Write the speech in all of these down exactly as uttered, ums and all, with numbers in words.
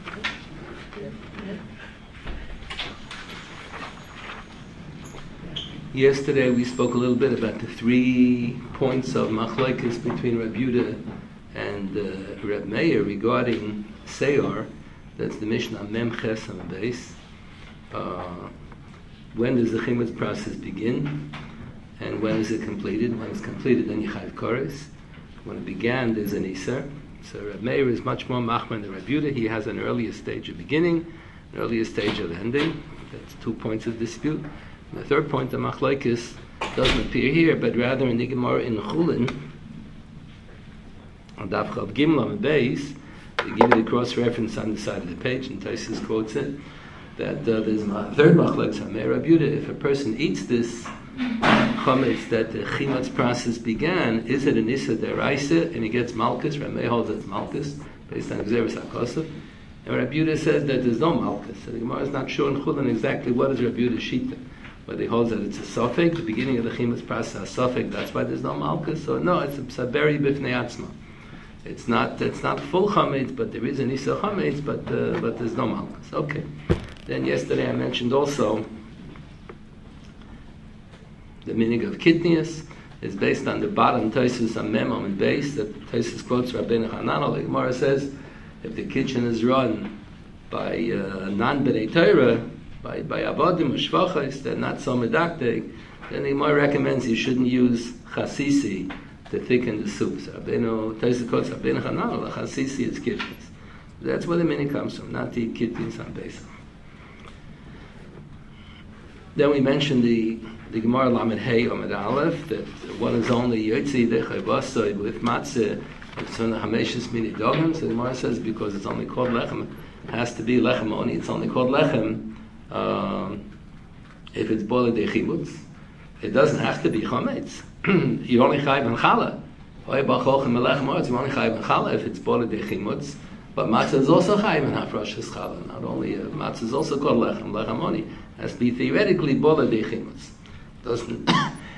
Yesterday we spoke a little bit about the three points of machlokes between Reb Yehuda and uh, Reb Meir regarding Seyar. That's the Mishnah Mem Ches on the base. Uh, when does the chimutz process begin? And when is it completed? When it's completed, then you chayv kores. When it began, there's an Isser. So Reb Meir is much more machman than Reb Yehuda. He has an earlier stage of beginning, an earlier stage of ending. That's two points of dispute. And the third point, the machlokes, doesn't appear here, but rather in the Gemara in Chulin, on Daf Chav Gimel on the base, they give you the cross-reference on the side of the page, and Taisus quotes it, that uh, there's a third machlokes, Hamei Reb Yehuda, if a person eats this chametz that the chimutz process began, is it an Issa Deraisa, and he gets malchus? Reb Meir holds it's malchus, based on Gzeres HaKosov. And Reb Yehuda says that there's no malchus. So the Gemara is not sure in Chulin exactly what is Reb Yehuda's shita. But he holds that it's a suffix, the beginning of the chimutz process, a suffix, that's why there's no malchus. So no, it's a psaberi b'fnei atzma. It's not it's not full chametz, but there is an Issa chametz, but uh, but there's no malchus. Okay. Then yesterday I mentioned also the meaning of kitnius is based on the bottom Taisus and Memam and base that Taisus quotes Rabbeinu Hananel. The Gemara says if the kitchen is run by uh, non-b'nei Torah, by by avodim or shvachos, they're not so medactic, then the Gemara recommends you shouldn't use chasisi to thicken the soup. So Rabbeinu Taisus quotes Rabbeinu Hananel, chasisi is kitnius. That's where the meaning comes from, not the kitnius on base. Then we mentioned the the Gemara Lamed Hey Amud Aleph that one is only Yotzi Dechayvasoi with matzah. It's on the Hameshes Mini Dogim. So the Gemara says because it's only called lechem, it has to be lechem only. It's only called lechem um, if it's boiled dechimutz. It doesn't have to be chametz. You only chayv and challah. You only chayv and challah if it's boiled dechimutz. But matzah is also chayv and hafrashas challah. Not only uh, matzah is also called lechem, lechem only. It has to be theoretically boiled dechimutz. Doesn't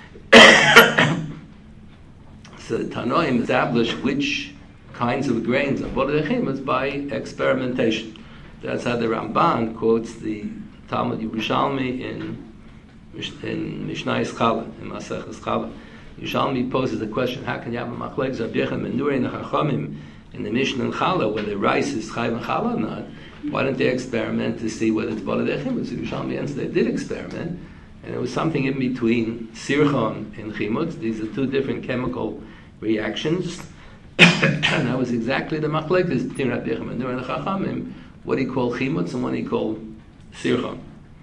so the Tanoim establish which kinds of grains are boiled dechimutz by experimentation. That's how the Ramban quotes the Talmud Yerushalmi in in Mishnah Chala, in Maseches Chala. Yerushalmi poses the question: how can you have a machlekes Rabbi Yechon ben Nuri and the Chachamim in the Mishnah and Chala whether rice is chayv and chala or not? Why don't they experiment to see whether it's boiled dechimutz? So Yerushalmi answers they did experiment. And it was something in between sirchon and chimutz. These are two different chemical reactions. And that was exactly the machlekes between Rabbi Yechon ben Nuri and the Chachamim. What he called chimutz and what he called sirchon.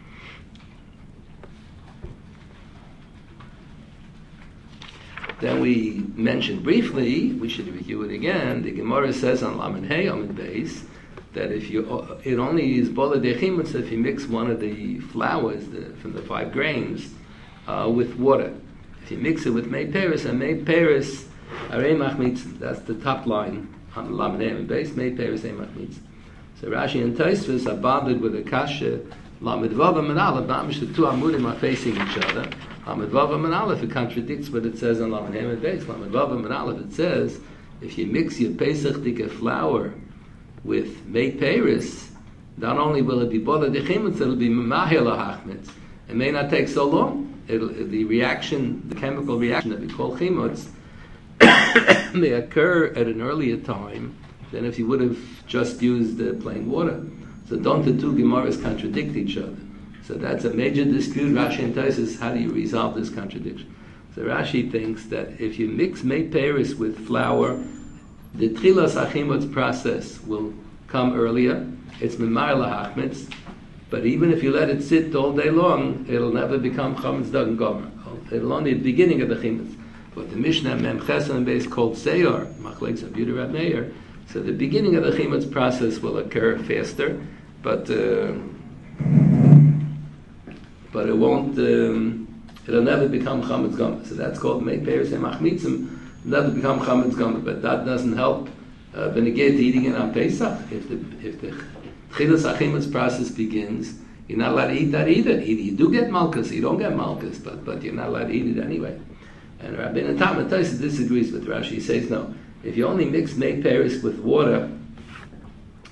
Then we mentioned briefly, we should review it again, the Gemara says on Lamed Hey Amud Beis, that if you, it only is bola de chimutz if you mix one of the flours the, from the five grains uh, with water. If you mix it with mei peris, and mei peris arei machmitzin, that's the top line on the Lamed Hey Amud Beis, mei peris arei machmitzin. So Rashi and Tosfos are bothered with a kasha, Lamed Vav and Aleph, not the two amudim are facing each other. Lamed Vav and Aleph, it contradicts what it says on Lamed Hey Amud Beis. Lamed Vav and Aleph, it says, if you mix your Pesach Dika flour with mei peris, not only will it be bola dechimutz, it'll be mahir lahachmitz. It may not take so long. It'll, the reaction, the chemical reaction that we call chimutz, may occur at an earlier time than if you would have just used uh, plain water. So don't the two Gemaras contradict each other? So that's a major dispute. Rashi and Tosfos, how do you resolve this contradiction? So Rashi thinks that if you mix mei peris with flour, the tchilas hachimutz process will come earlier. It's memar lahachmitz, but even if you let it sit all day long, it'll never become chametz dag gomer. It'll only be the beginning of the chimutz. But the Mishnah Mem Chesed base called Seyar, machlekes Reb Yehuda Reb Meir. So the beginning of the chimutz process will occur faster, but uh, but it won't. Um, it'll never become chametz gomer. So that's called mei peris machmitzim. Never become chametz gomer, but that doesn't help uh, benegate eating it on Pesach. If the if the chilas hachimutz process begins, you're not allowed to eat that either. Either you do get malchus, you don't get malchus, but but you're not allowed to eat it anyway. And Rabbeinu Tam and Tosfos disagrees with Rashi. He says no. If you only mix mei peris with water,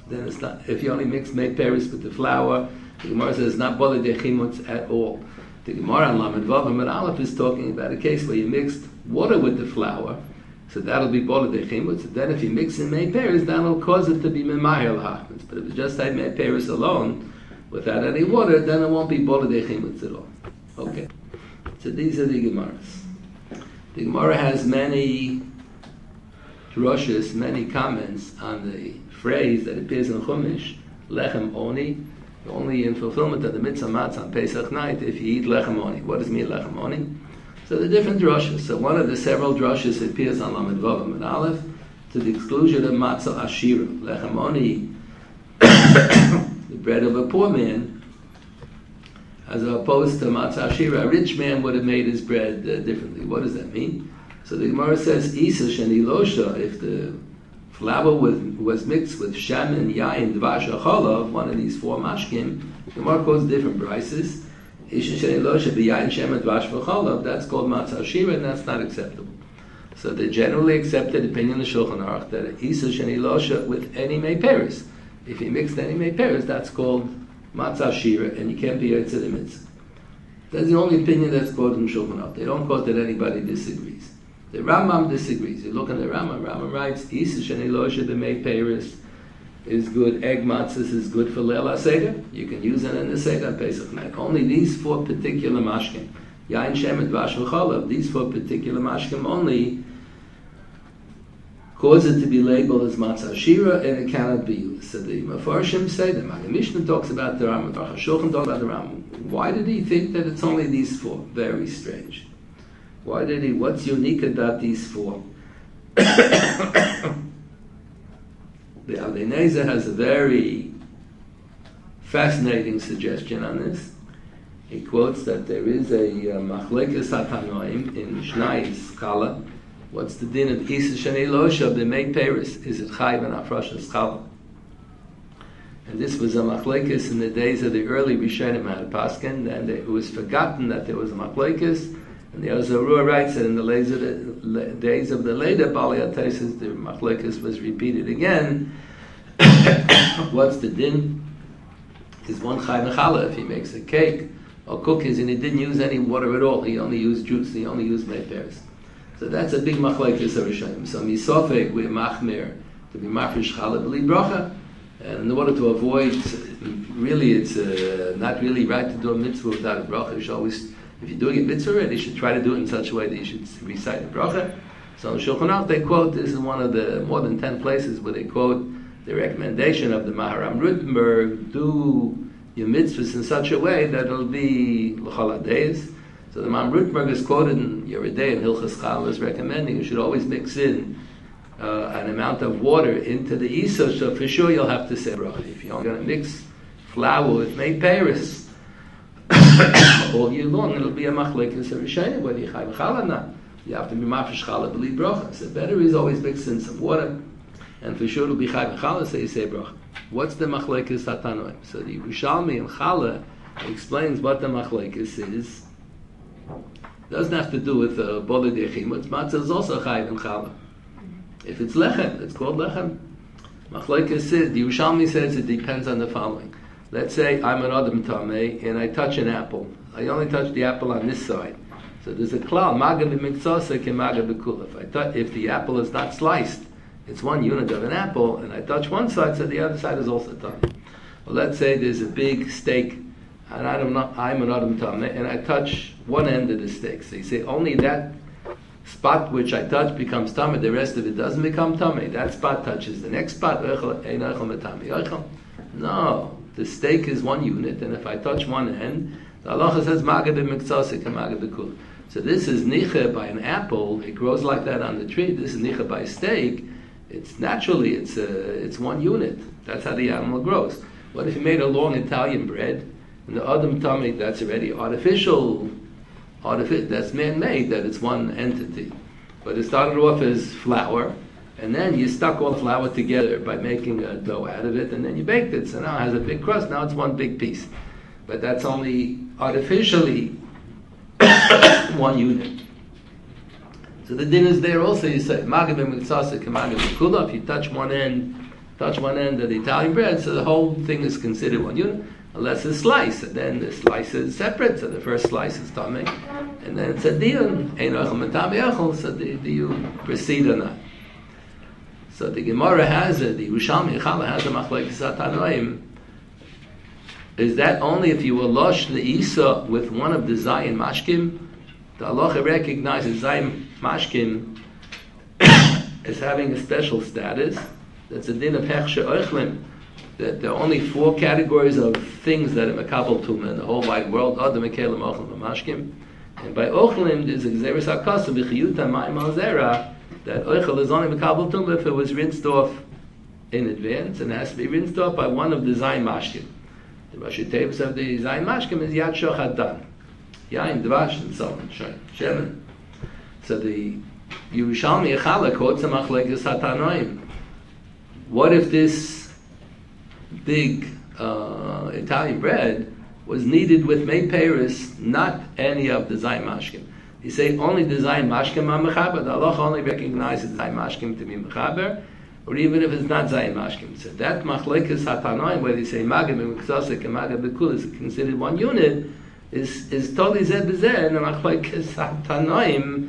then it's not. If you only mix mei peris with the flour, the Gemara says it's not bolei de chimutz at all. The Gemara on Lamed Vav and Aleph is talking about a case where you mixed water with the flour, so that'll be bolei de chimutz. Then if you mix in mei peris, that'll cause it to be memayel hachmitz. But if it's just like mei peris alone, without any water, then it won't be bolei de chimutz at all. Okay. So these are the Gemaras. The Gemara has many drushes, many comments on the phrase that appears in Chumash, lechem oni, only in fulfillment of the mitzvah matzah on Pesach night if you eat lechem oni. What does it mean lechem oni? So the different drushes. So one of the several drushes appears on Lamed Vav and Aleph to the exclusion of matzah ashira. Lechem oni, the bread of a poor man, as opposed to matzah ashira. A rich man would have made his bread uh, differently. What does that mean? So the Gemara says, Isa sheni losha, if the flour was, was mixed with shaman, yain, dvash, or cholav, one of these four mashkim, the Gemara quotes different prices. Isa sheni losha, b'yain, shaman, dvash, or cholav, that's called matzah ashira, and that's not acceptable. So the generally accepted opinion of Shulchan Aruch that Isa sheni losha with any mei peris. If you mixed any mei peris, that's called matzah ashira, and you can't be yotze the mitzvah. That's the only opinion that's quoted in Shulchan Aruch. They don't quote that anybody disagrees. The Rambam disagrees. You look at the Rambam. Rambam writes, "Isa sheni losha b'mei peris is good. Egg matzahs is good for Leil HaSeder. You can use it in the Seder on Pesach night. Only these four particular mashkim, yain, shemen, dvash, v'cholav, these four particular mashkim only cause it to be labeled as matzah shira, and it cannot be used." So the Mefarshim say, the Maggid Mishnah talks about the Rambam, the Aruch HaShulchan talks about the Rambam. Why did he think that it's only these four? Very strange. Why did he? What's unique about these four? The Avnei Nezer has a very fascinating suggestion on this. He quotes that there is a uh, machlekes hatanoim in Shnai's Chala. What's the din of Isa sheni losha b'mei peris? Is it chayv and afrashas chala? And this was a machlekes in the days of the early Rishonim had paskin, and it was forgotten that there was a machlekes. And the Ozarua writes that in the days of the later Bali Ataisis, the machlekes was repeated again. What's the din? Is one chai nechala if he makes a cake or cookies and he didn't use any water at all. He only used juice. He only used mei peris. So that's a big machlekes of Rishonim. So misofek we're machmir to be mafresh chala b'li bracha, and in order to avoid, really, it's uh, not really right to do a mitzvah without a bracha. You should always, if you're doing a mitzvah, you should try to do it in such a way that you should recite a bracha. So in Shulchan Aruch they quote, this is one of the more than ten places where they quote the recommendation of the Maharam Rutenberg, do your mitzvahs in such a way that it'll be l'chol hadayis. So the Maharam Rutenberg is quoted in Yeridei and Hilchas Chala is recommending you should always mix in uh, an amount of water into the isa, so for sure you'll have to say bracha. If you're only going to mix flour with mei peris all year long, it'll be a machlekes of Rishonim whether you chai v'chala or not. You have to be mafresh chala b'li bracha. So better is always mix in some water, and for sure it'll be chai v'chala, so you say bracha. What's the machlekes hatanoim? So the Yerushalmi and Chala explains what the machlekes is. It doesn't have to do with uh, bolei de chimutz. Matzah is also chayiv and chala. If it's lechem, it's called lechem. Machlekes says, the Yerushalmi says it depends on the following. Let's say I'm an Adam Tameh and I touch an apple. I only touch the apple on this side. So there's a klal, maga b'miktzasa ke maga b'kula. If I touch, if the apple is not sliced, it's one unit of an apple, and I touch one side, so the other side is also touched. Well, let's say there's a big steak, and I don't know, I'm an Adam Tameh, and I touch one end of the steak. So you say only that spot which I touch becomes tameh, the rest of it doesn't become tameh. That spot touches the next spot. No, the steak is one unit, and if I touch one end, the halacha says maga b'miktzasa ke maga b'kula. So this is nicha by an apple. It grows like that on the tree. This is nicha by steak. It's naturally it's a, it's one unit. That's how the animal grows. What if you made a long Italian bread and the Adam Tameh, that's already artificial, artificial that's man-made, that it's one entity. But it started off as flour, and then you stuck all the flour together by making a dough out of it, and then you baked it. So now it has a big crust. Now it's one big piece. But that's only artificially one unit. So the din is there also. You say, Maga b'miktzasa ke maga b'kula. If you touch one end touch one end of the Italian bread, so the whole thing is considered one unit, unless it's slice, and then the slice is separate, so the first slice is tamei, and then it's a dion, ein ochel matami ochel, so do, do you proceed or not? So the Gemara has it, the Yerushalmi Chala has a machlekes hatanoim. Is that only if you will lush the Isa with one of the Zayin Mashkim? The halacha recognizes Zayin Mashkim as having a special status. That's a din of Hechshe Oichlim. That there are only four categories of things that are Makabal Tumah in the whole wide world. Adam, Mekelim, Ochlim, Mashkim. And by Ochlim, there's a Gzeres HaKasa, B'chiyuta Ma'im Al-Zera, that Oichel is only Makabal Tumah if it was rinsed off in advance, and it has to be rinsed off by one of the Zayin Mashkim. The Rashi Tevis of the Zayin Mashkim is Yad Shochad Dan. Yain, Dvash, and so on. Shemen. So the Yerushalmi Echala quotes a machlekes hatanoim. What if this big uh, Italian bread was kneaded with mei peiros, not any of the Zayin Mashkim? You say only the Zayin Mashkim are mechaber. The halacha only recognizes Zayin Mashkim to be mechaber, or even if it's not Zayin Mashkim. So that machlekes hatanoim, where they say magam and miksasek and magam bekul is considered one unit, is is totally zeh b'zeh, and the machlekes hatanoim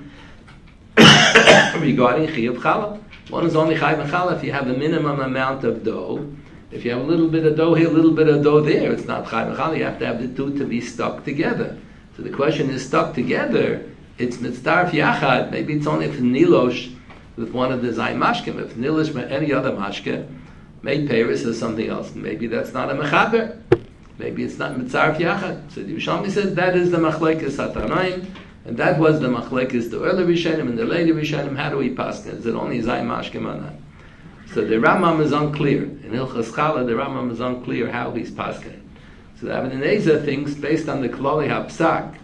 regarding chiyuv challah. One is only chayv and challah if you have a minimum amount of dough. If you have a little bit of dough here, a little bit of dough there, it's not chayv and challah. You have to have the two to be stuck together. So the question is, stuck together, it's mitzdarf yachad. Maybe it's only if nilosh with one of the Zayin Mashkim. If nilosh with any other mashke, made peiros or something else, maybe that's not a mechaber. Maybe it's not mitzdarf yachad. So the Yerushalmi says that is the machlekes hatanoim. And that was the machlekes, the early Rishonim and the later Rishonim. How do we pass? Is it only Zayin Mashkim or not? So the Rambam is unclear. In Hilchas Chala, the Rambam is unclear how he's passing. So the Aben Ezer thinks, based on the Klali HaPsak,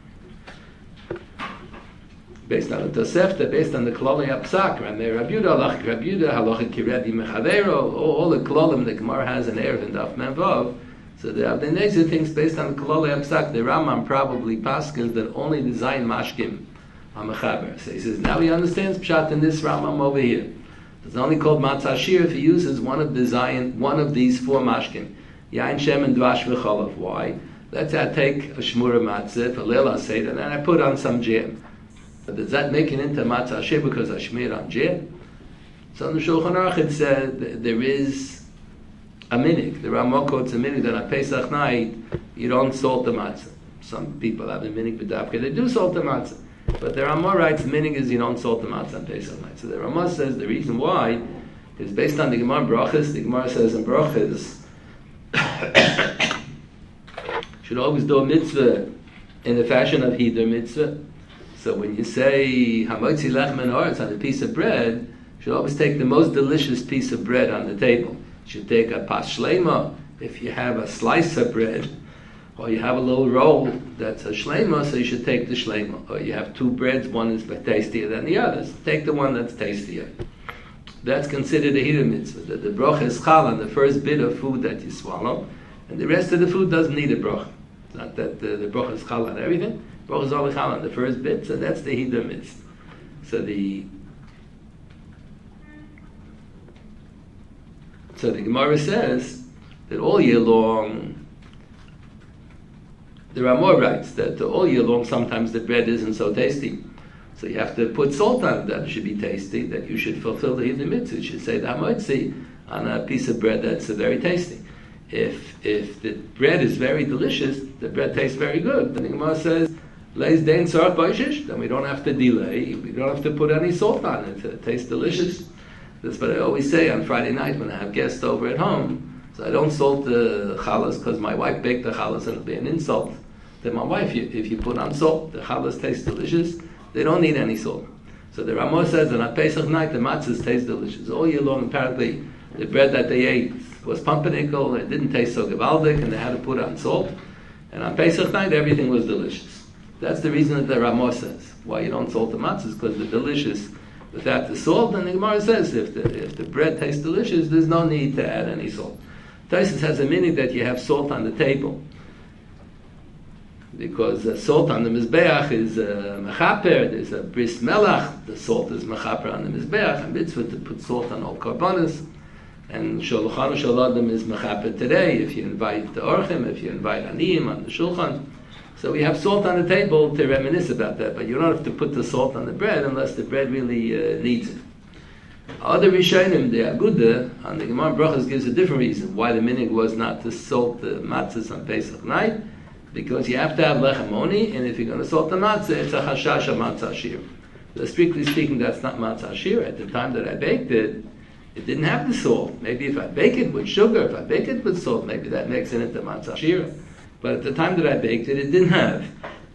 based on the Tosefta, based on the Klali HaPsak, Ramei Rabbi Yehuda, Halachik Rabbi Yehuda, Halachik Kirebi Mechavero, all the Klolim the Gemara has in Erev and Daf Menvav. So the Aben Ezer thinks, based on the Klali HaPsak, the Rambam probably paskins that only the Zayin Mashkim are mechaber. So he says, now he understands Pshat in this Rambam over here. It's only called Matzah Shir if he uses one of the Zayin, one of these four Mashkim. Yain, Shem, and Dvash v'Cholav. Why? Let's say I take a Shmura Matzah, a Leil Seder, and I put on some jam. But does that make it into Matzah Shir because I shmir on jam? So in the Shulchan Aruch it said there is a minig. The Ramah quotes a minig that on Pesach night you don't salt the matzah. Some people have a minig b'davke, they do salt the matzah. But the Ramah writes the minig is you don't salt the matzah on Pesach night. So the Ramah says the reason why is based on the Gemara Brachas. The Gemara says in Brachas should always do a mitzvah in the fashion of Hidur mitzvah. So when you say Hamotzi lechem and oretz on a piece of bread, you should always take the most delicious piece of bread on the table. You should take a pas shlema if you have a slice of bread, or you have a little roll that's a shlema, so you should take the shlema. Or you have two breads, one is tastier than the others. Take the one that's tastier. That's considered a Hidur mitzvah. That the bracha is chal on the first bit of food that you swallow, and the rest of the food doesn't need a bracha. It's not that the, the bracha is chal on everything. Bracha is only chal on the first bit, so that's the Hidur mitzvah. So the so the Gemara says that all year long, the Ramah writes that all year long sometimes the bread isn't so tasty. So you have to put salt on it that it should be tasty, that you should fulfill the Hidur mitzvah. You should say the hamotzi on a piece of bread that's very tasty. If if the bread is very delicious, the bread tastes very good. Then the Gemara says, Leis dein tzarach b'ishish, then we don't have to delay, we don't have to put any salt on it. It tastes delicious. That's what I always say on Friday night when I have guests over at home. So I don't salt the challahs because my wife baked the challahs and it'll be an insult to my wife. If you put on salt, the challahs taste delicious. They don't need any salt. So the Ramah says that on Pesach night the matzahs taste delicious. All year long apparently the bread that they ate was pumpernickel, it didn't taste so gewaldic and they had to put on salt. And on Pesach night everything was delicious. That's the reason that the Ramah says why you don't salt the matzahs, because they're delicious without the salt. And the Gemara says if the, if the bread tastes delicious, there's no need to add any salt. Taisus has a meaning that you have salt on the table, because uh, salt on the mizbeach is uh, mechaper. There's a bris melach. The salt is mechaper on the mizbeach, and mitzvah to put salt on all karbanos. And Shulchan Shaladim is Mechapet today, if you invite the Orchim, if you invite Aniyim on the Shulchan. So we have salt on the table to reminisce about that, but you don't have to put the salt on the bread unless the bread really uh, needs it. Other Rishonim, the Aguda, on the Gemara Brachos gives a different reason why the minig was not to salt the matzahs on Pesach night, because you have to have lechem oni, and if you're going to salt the matzah, it's a chashash of matzah shir. So strictly speaking, that's not matzah shir. At the time that I baked it, it didn't have the salt. Maybe if I bake it with sugar, if I bake it with salt, maybe that makes it into matzah shir. But at the time that I baked it, it didn't have.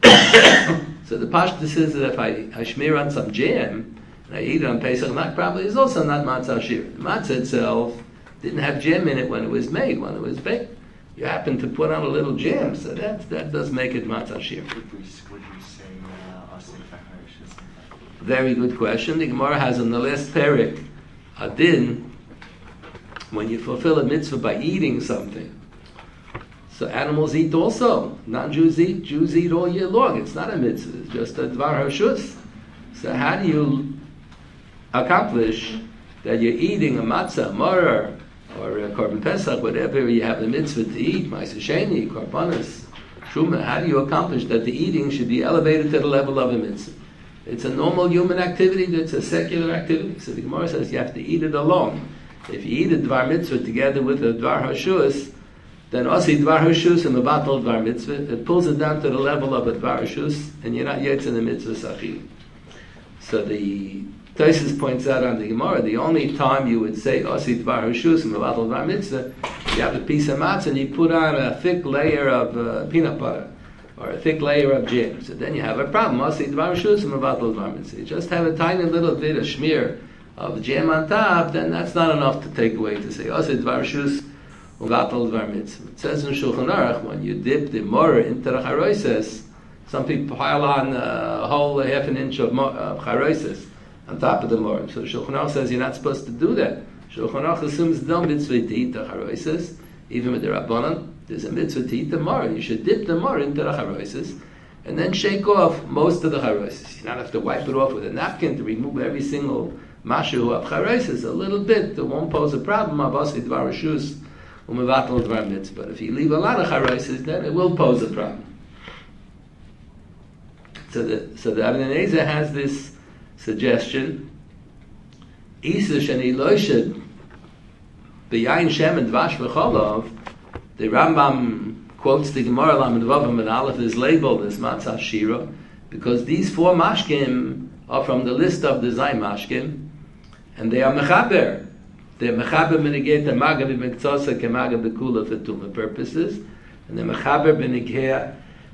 So the pashtus is that if I, I smear on some jam, and I eat it on Pesach night, probably is also not matzah shir. The matzah itself didn't have jam in it when it was made, when it was baked. You happen to put on a little jam, so that that does make it matzah shir. Would we, would we say uh, asik v'charish? Very good question. The Gemara has in the last parak a din when you fulfill a mitzvah by eating something. So animals eat also. Non-Jews eat. Jews eat all year long. It's not a mitzvah. It's just a dvar hashus. So how do you accomplish that you're eating a matzah, maror, or a korban pesach, whatever you have the mitzvah to eat, ma'aser sheni, korbanos, truma? How do you accomplish that the eating should be elevated to the level of a mitzvah? It's a normal human activity. That's a secular activity. So the Gemara says you have to eat it alone. If you eat a dvar mitzvah together with a dvar hashus, then also dvar hashus and mevatel dvar mitzvah, it pulls it down to the level of a dvar hashus, and you're not yet in the mitzvah sachil. So the Tosfos points out on the Gemara, the only time you would say osi dvar hashus and mevatel dvar mitzvah, you have a piece of matzah and you put on a thick layer of uh, peanut butter or a thick layer of jam. So then you have a problem. Osi dvar hashus and mevatel dvar mitzvah. You just have a tiny little bit of schmear of jam on top, then that's not enough to take away to say osi dvar hashus. It says in Shulchan Aruch, when you dip the morah into the charoises, some people pile on a whole half an inch of uh, charoises on top of the morah. So Shulchan Aruch says you're not supposed to do that. Shulchan Aruch assumes no mitzvah to eat the charoises, even with the rabbanon. There's a mitzvah to eat the morah. You should dip the morah into the charoises and then shake off most of the charoises. You don't have to wipe it off with a napkin to remove every single mashu of charoises. A little bit, it won't pose a problem. Abasi dvar hashus. But if you leave a lot of charaises, then it will pose a problem. So the so the Avnei Nezer has this suggestion: Isa sheni loished b'yayin shem and dvash v'cholov. The Rambam quotes the Gemara Lamed Vavam and Aleph is labeled as matzah shira because these four mashkim are from the list of the Zayin mashkim, and they are mechaber. They're mechaber b'negei the maga b'mekzosa kemaga b'kula for tumah purposes, and they're mechaber b'negei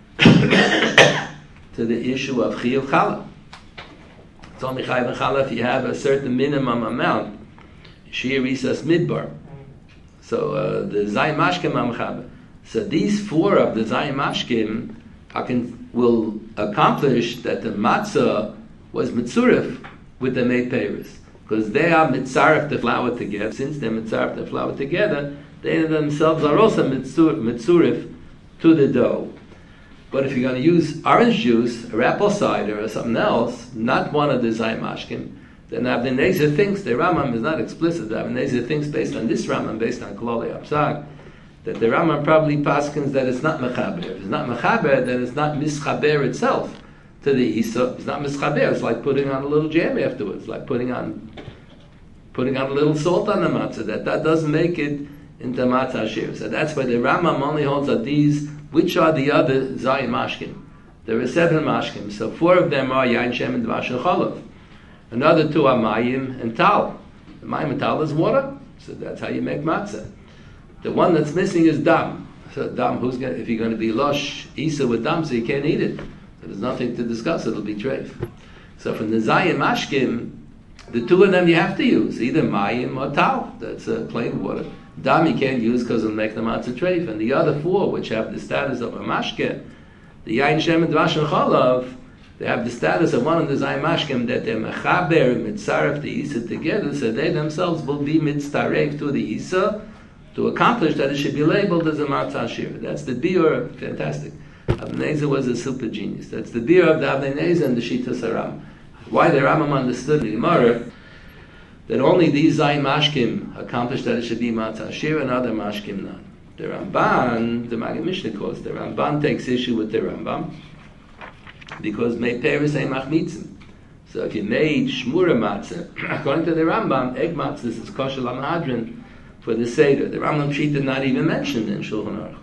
to the issue of chiyuv challah. It's only chayiv challah if you have a certain minimum amount. Shir risas midbar. So uh, the Zayin mashkim are mechaber. So these four of the Zayin mashkim are con- will accomplish that the matzah was mitzurif with the mei peiros. Because they are mitzaref the flour together. Since they're mitzaref the flour together, they themselves are also mitzurif to the dough. But if you're going to use orange juice or apple cider or something else, not one of the Zayin mashkim, then Avnei Nezer thinks, the Rambam is not explicit, Avnei Nezer thinks based on this Rambam, based on Kololei Apsag, that the Rambam probably paskins that it's not mechaber. If it's not mechaber, then it's not mischaber itself to the Isa. It's not mischaber. It's like putting on a little jam afterwards, like putting on putting on a little salt on the matzah. That that doesn't make it into matzah shir. So that's why the Rambam only holds that these, which are the other Zayin mashkim. There are seven mashkim. So four of them are yain, shem, and dvash and cholov. Another two are mayim and tal. The mayim and tal is water. So that's how you make matzah. The one that's missing is dam. So dam, who's going? If you're going to be losh isa with dam, so you can't eat it. So there's nothing to discuss. It'll be treif. So from the Zayin mashkim, the two of them you have to use either mayim or tal. That's uh, plain water. Dam you can't use because it'll make the matzah treif. And the other four, which have the status of a mashke, the yain, shem, and dvash and cholav, they have the status of one of the Zayin mashkim that they're mechaber and mitzaref the isa together, so they themselves will be mitzaref to the isa to accomplish that it should be labeled as a matzah shir. That's the biur. Fantastic. Avnei Nezer was a super genius. That's the biur of the Avnei Nezer and the Shitas HaRambam. Why the Rambam understood the Gemara? that only these Zayin Mashkim accomplished that it should be Matzah Shira and other Mashkim not. The Ramban, the Maggid Mishnah calls, the Ramban takes issue with the Rambam because Mei Peres ain't Machmitzim. So if you made Shmura Matzah, according to the Rambam, egg Matzah is kosher l'mahadrin for the Seder. The Rambam sheet did not even mention in Shulchan Aruch.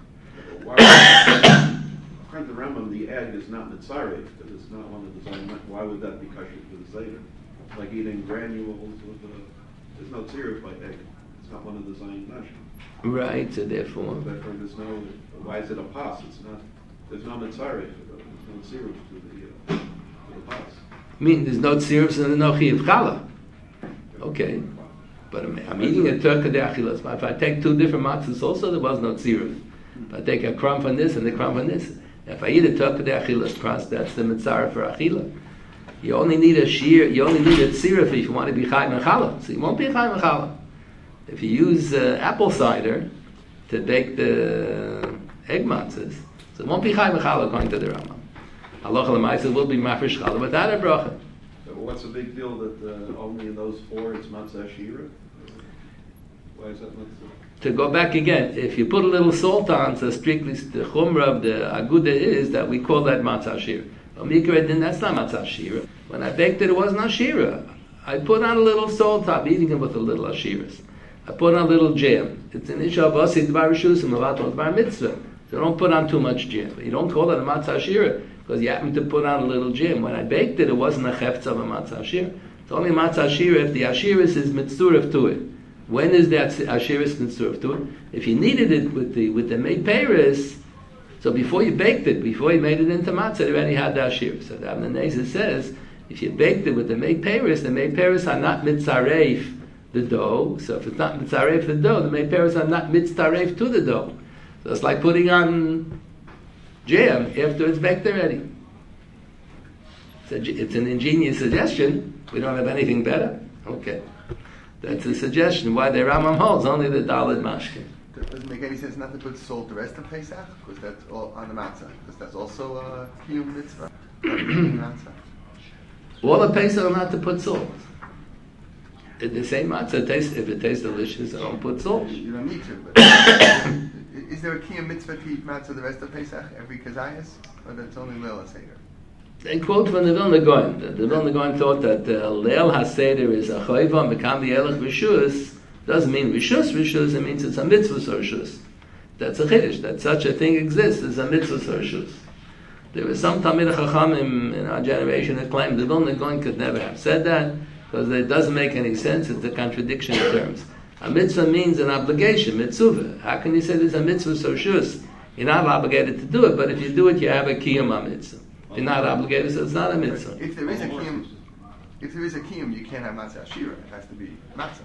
According to the Rambam, the egg is not mitzaref, because it's not one of the Zayin. Why would that be kosher for the Seder? Like eating granules with the, there's no tziruf by egg. It's not one of the Zayin Nashim. Right, so therefore. Therefore, there's no, why is it a pas? It's not, there's no mitzaref, there's no tziruf to the, uh, to the pas. I mean, there's no tziruf and no chi of challah. Okay. But I'm, I'm eating a turka de achilas. If I take two different matzahs also, there was no tziruf. If I take a crumb from this and a crumb from this, if I eat a turka de achilas cross, that's the mitzaref for achila. You only need a shear, you only need a tziruf if you want to be chayim and challah. So you won't be chayim and challah. If you use uh, apple cider to bake the egg matzahs, so it won't be chayim and challah according to the Rambam. Halacha l'maisa will be mafresh challah without a bracha. So what's the big deal that uh, only in those four it's matzah shira? Why is that matzah? To go back again, if you put a little salt on, so strictly the chumrah of the aguda is that we call that matzah shira. But mikra din, that's not matzah shira. When I baked it, it wasn't ashira. I put on a little salt. I'm eating it with a little ashiras. I put on a little jam. It's an isha of asid bar rishus and mavatot bar mitzvah. So don't put on too much jam. You don't call it a matzah shira because you happen to put on a little jam. When I baked it, it wasn't a chefetz of a matzah shira. It's only matzah shira if the ashiras is mitzuref to it. When is that ashiras mitzuref to it? If you needed it with the with the mei peres, so before you baked it, before you made it into matzah, it already had the ashiras. So the Avnei Nezer says, if you baked it with the mei peres, the mei peres are not mitzaref the dough. So if it's not mitzaref the dough, the mei peres are not mitzaref to the dough. So it's like putting on jam after it's baked already. So it's an ingenious suggestion. We don't have anything better. Okay. That's a suggestion. Why the Rambam holds only the Daled Mashkin. It doesn't make any sense not to put salt the rest of Pesach, because that's all on the matzah, because that's also a kiyum mitzvah. Matzah. All the Pesach are not to put salt. If the same matzah tastes, if it tastes delicious, I don't put salt. You don't need to. But is there a kiyum mitzvah to eat matzah the rest of Pesach every kazayas, or that's only Leil HaSeder? They quote from the Vilna Gaon. The, the Vilna Gaon thought that uh, Leil HaSeder is a chayva and become the elech rishus. Doesn't mean rishus rishus. It means it's a mitzvah rishus. That's a chiddush. That such a thing exists as a mitzvah rishus. There was some Talmidei Chachamim in our generation that claimed the Vilna Gaon could never have said that because it doesn't make any sense. It's a contradiction in terms. A mitzvah means an obligation, mitzvah. How can you say there's a mitzvah rishus? You're not obligated to do it, but if you do it, you have a kiyum mitzvah. If you're not obligated, so it's not a mitzvah. If there is a kiyum, if there is a kiyum, you can't have matzah ashira. It has to be matzah,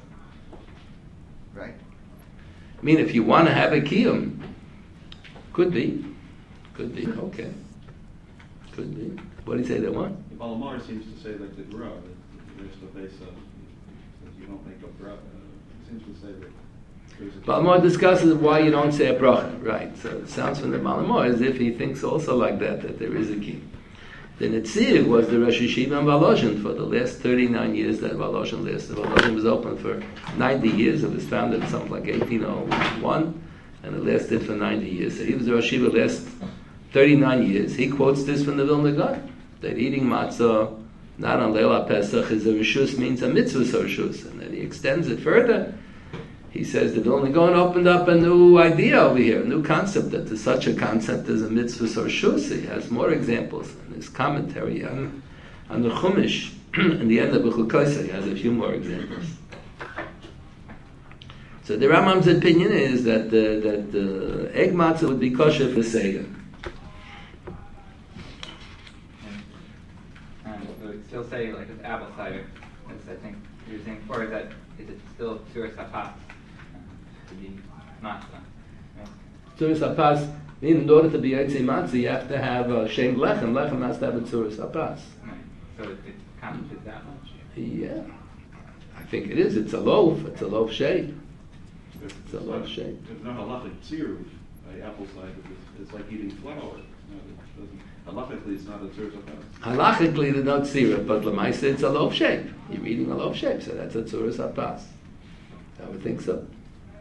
right? I mean, if you want to have a kiyum, could be, could be, okay, could be. What do you say they want? The Balamar seems to say like the gra, that the rest of Pesach, that you don't make a gra. It seems to say that. Balamar discusses why you don't say a bracha, right? So it sounds from the Balamar as if he thinks also like that, that there is a kiyum. The Netziv was the Rosh Yeshiva in Volozhin for the last thirty-nine years that Volozhin lasted. Volozhin was open for ninety years. It was founded in something like eighteen oh one, and it lasted for ninety years. So he was the Rosh Yeshiva last thirty-nine years. He quotes this from the Vilna Gaon, that eating matzah not on Leil HaPesach is a rishus, means a mitzvah rishus. And then he extends it further. He says the Vilna Gaon opened up a new idea over here, a new concept, that there's such a concept as a mitzvah rishus. He has more examples in his commentary on, on the Chumash. In the end of B'chukosa, he has a few more examples. So the Rambam's opinion is that the, that the egg matzah would be kosher for Seder. And we would still say, like with apple cider, as I think you were saying before, that is it still tzuras hapas to be matzah? Tzuras hapas, in order to be Eitzei matzah, you have to have a shem lechem. Lechem has to have a tzuras hapas. Right. So it, it counts as that much? Yeah, I think it is. It's a loaf. It's a loaf shape. It's a loaf shape. There's no halachic tziruf by the apple side, it's, it's like eating flour. It's not, it doesn't, halachically, it's not a tzur sapas. Halachically, they're not syrup, but lemaisa, it's a loaf shape. You're eating a loaf shape, so that's a tzur sapas. I would think so.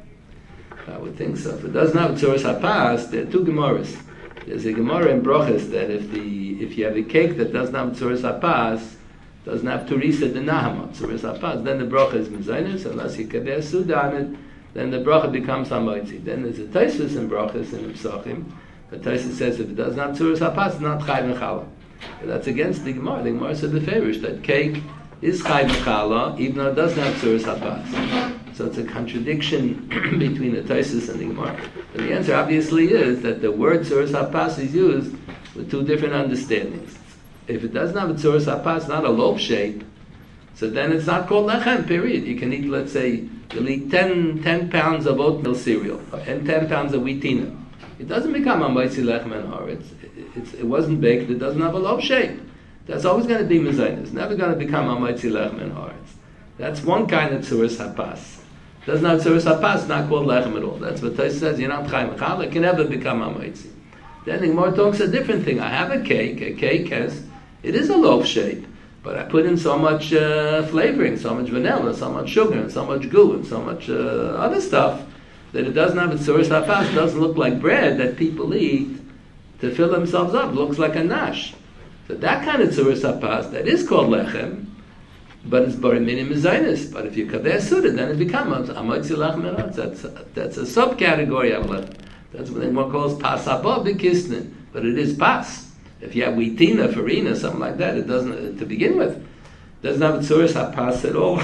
I would think so. If it doesn't have tzur sapas, there are two gemaras. There's a gemara in Brochus that if the if you have a cake that doesn't have tzur sapas, doesn't have turisa de nahama, tzur sapas, then the bracha is mezainis, unless you kader suda on it, then the bracha becomes hamoitzi. Then there's a Tosfos in Brochus in Psachim. The Tosfos says if it doesn't have tzur sapas, it's not chayv mechala. That's against the gemara. The gemara said the farish that cake is chayv mechala even though it doesn't have tzur sapas. So it's a contradiction between the Tosfos and the Gemara. And the answer obviously is that the word tzur sapas is used with two different understandings. If it doesn't have a tzur sapas, not a loaf shape, so then it's not called lechem, period. You can eat, let's say, you'll eat ten, ten pounds of oatmeal cereal and ten pounds of wheatina. It doesn't become a moitzi lechem and har. It's, it's, it wasn't baked, it doesn't have a loaf shape. That's always going to be mezainis. It's never going to become a moitzi lechem and har. That's one kind of tzur sapas. Doesn't have tzur sapas, not called lechem at all. That's what Tosfos says. You're not chayim mechal. It can never become a moitzi. Then the Gemara talks a different thing. I have a cake. A cake has, it is a loaf shape, but I put in so much uh, flavoring, so much vanilla, so much sugar, and so much goo, and so much uh, other stuff that it doesn't have a tzur sapas. It doesn't look like bread that people eat to fill themselves up. It looks like a nash. So that kind of tzur sapas, that is called lechem, but it's bar minim mezainis. But if you kader suda, then it becomes a moitzi lechem and har. That's that's a subcategory of lechem. That's what one calls pas haba b'kisnin. But it is pas. If you have wheatina, farina, something like that, it doesn't, to begin with, doesn't have a tzur sapas at all.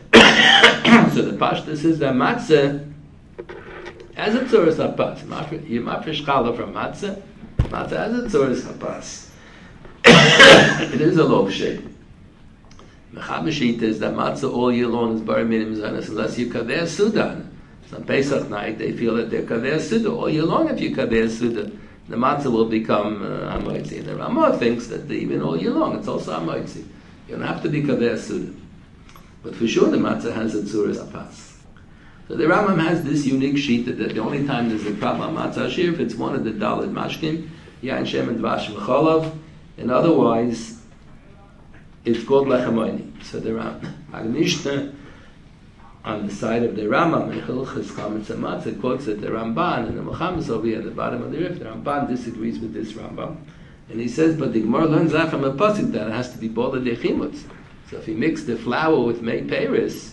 So the pashtus is that matzah has a tzur sapas. You mafresh challah from matzah. Matzah has a tzur sapas. It is a loaf shape. Mechabashita is that matzah all year long is bar minim zanis unless you kader sudan. So on Pesach night they feel that they're kader suda all year long. If you kader suda, the matzah will become uh, hamoitzi. The Ramah thinks that even all year long it's also hamoitzi. You don't have to be kader suda, but for sure the matzah has a tzur sapas. So the Rambam has this unique shita that the only time there's a problem on matzah ashir if it's one of the daled mashkim, yain shem and dvash v'cholav, and otherwise it's called lechamoini. So the Rambam, on the side of the Rambam, in Hilchos Chametz HaMatzah, quotes that the Ramban and the Muhammad's over here at the bottom of the riff. The Ramban disagrees with this Rambam, and he says, but the Gemara learns that from a pasuk that it has to be bola dechimutz. So if you mix the flour with mei peris,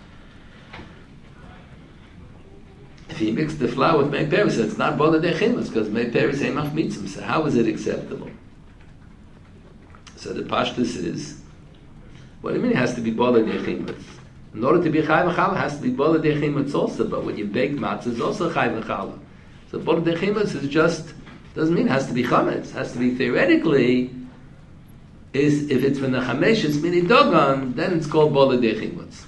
if you mix the flour with mei peris, it's not bola dechimutz because mei peris ain't machmitzim. So how is it acceptable? So the pashtus is, what do you mean it has to be bola dechimutz? In order to be chayv v'chala, it has to be bola dechimutz also, but when you bake matzah, it's also chayv v'chala. So bola dechimutz is just, doesn't mean it has to be chametz. It has to be theoretically, is if it's from the chameshes mini dogon, then it's called bola dechimutz.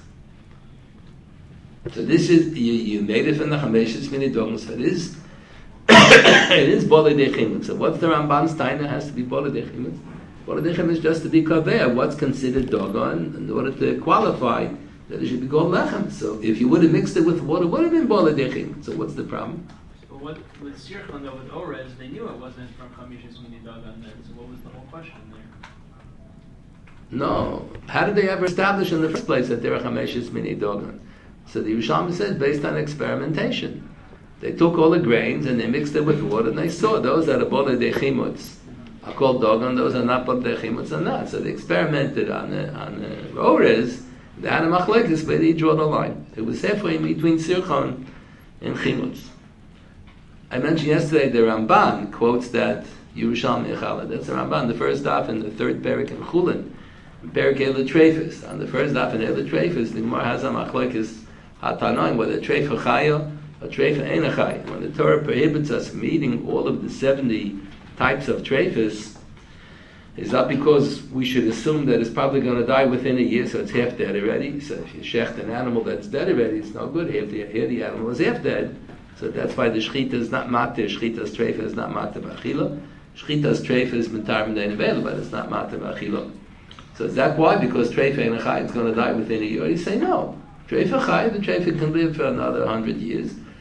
So this is, you, you made it from the chameshes mini dogon, so it is, it is bola dechimutz. So what's the Ramban's taina? Has to be bola dechimutz. Bola dechimutz is just to be kaver, what's considered dogon, in order to qualify that it should be called lechem. So if you would have mixed it with water, it would have been bola dechim. So what's the problem? But what with Sirchon though with Orez, they knew it wasn't from Chamishas Mini Dagan then. So what was the whole question there? No. How did they ever establish in the first place that they're a Chamishas Mini Dagan? So the Yerushalmi says based on experimentation. They took all the grains and they mixed it with water and they saw those that are bola dechimutz are called dogan, those are not bola dechimutz are not. So they experimented on the on the Orez. They had a machlekes, but they draw the line. It was halfway in between Sirchon and Chimutz. I mentioned yesterday the Ramban quotes that Yerushalmi Echala. That's the Ramban, the first daf in the third parak in Chulin, parak Eila Treifus. On the first daf in Eila Treifus, the Gemara has a machlekes hatanoim whether treifa chaya or treifa ein chaya. When the Torah prohibits us from eating all of the seventy types of treifus, is that because we should assume that it's probably going to die within a year, so it's half dead already? So if you shecht an animal that's dead already, it's no good. Half the, here the animal is half dead. So that's why the shechita is not matir. Shechita's treifa is not matir b'achila. Shechita's treifa is mentar m'dein avela, but it's not matir b'achila. So is that why? Because treifa and a chai is going to die within a year? You say no. Treifa chai, the treifa can live for another hundred years.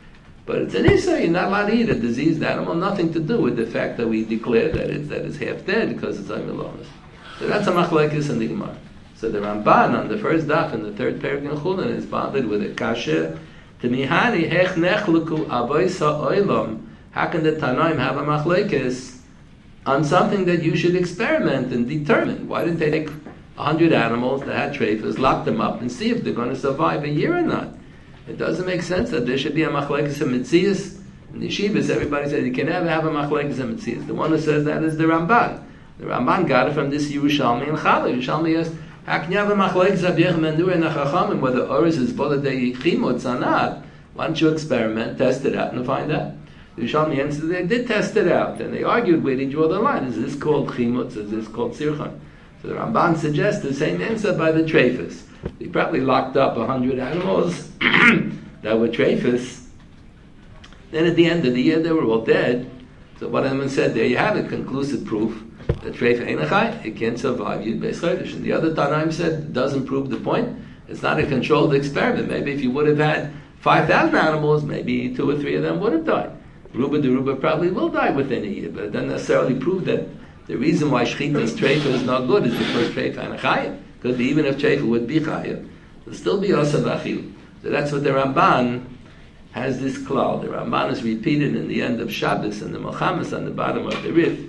But it's an Issa, you're not allowed to eat a diseased animal, nothing to do with the fact that we declare that it's, that it's half dead because it's Aymilonis. So that's a machlekes in the Gemara. So the Ramban on the first daf in the third paragraph in Chulin is bothered with a kasha. T'mihani hech nechluku avoisa oilam. How can the Tanaim have a machlekes on something that you should experiment and determine? Why didn't they take a hundred animals that had treifas, lock them up, and see if they're going to survive a year or not? It doesn't make sense that there should be a machlekes and mitzias. In the yeshivas, everybody says you can never have a machlekes and mitzias. The one who says that is the Ramban. The Ramban got it from this Yerushalmi and Chala. Yerushalmi is, how can you have a machlekes of Yechem and Nura and Chachamim, whether Oris is Boladei Chimutz or not? Why don't you experiment, test it out, and find out? The Yerushalmi answered, they did test it out, and they argued where they draw the line. Is this called Chimutz? Is this called Sirchan? So the Ramban suggests the same answer by the treifas. He probably locked up a hundred animals that were treifas. Then at the end of the year, they were all dead. So one of them said, there you have it, conclusive proof that treifa ain't a chai, it can't survive Yud Beis Chodesh. And the other Tanaim said, it doesn't prove the point. It's not a controlled experiment. Maybe if you would have had five thousand animals, maybe two or three of them would have died. Ruba de Ruba probably will die within a year, but it doesn't necessarily prove that the reason why Shechita's treifa is not good is the first treifa and a chayim. Could be even if treifa would be chayim, it'll still be osav achil. So that's what the Ramban has this klal. The Ramban is repeated in the end of Shabbos and the Milchamas on the bottom of the Rif.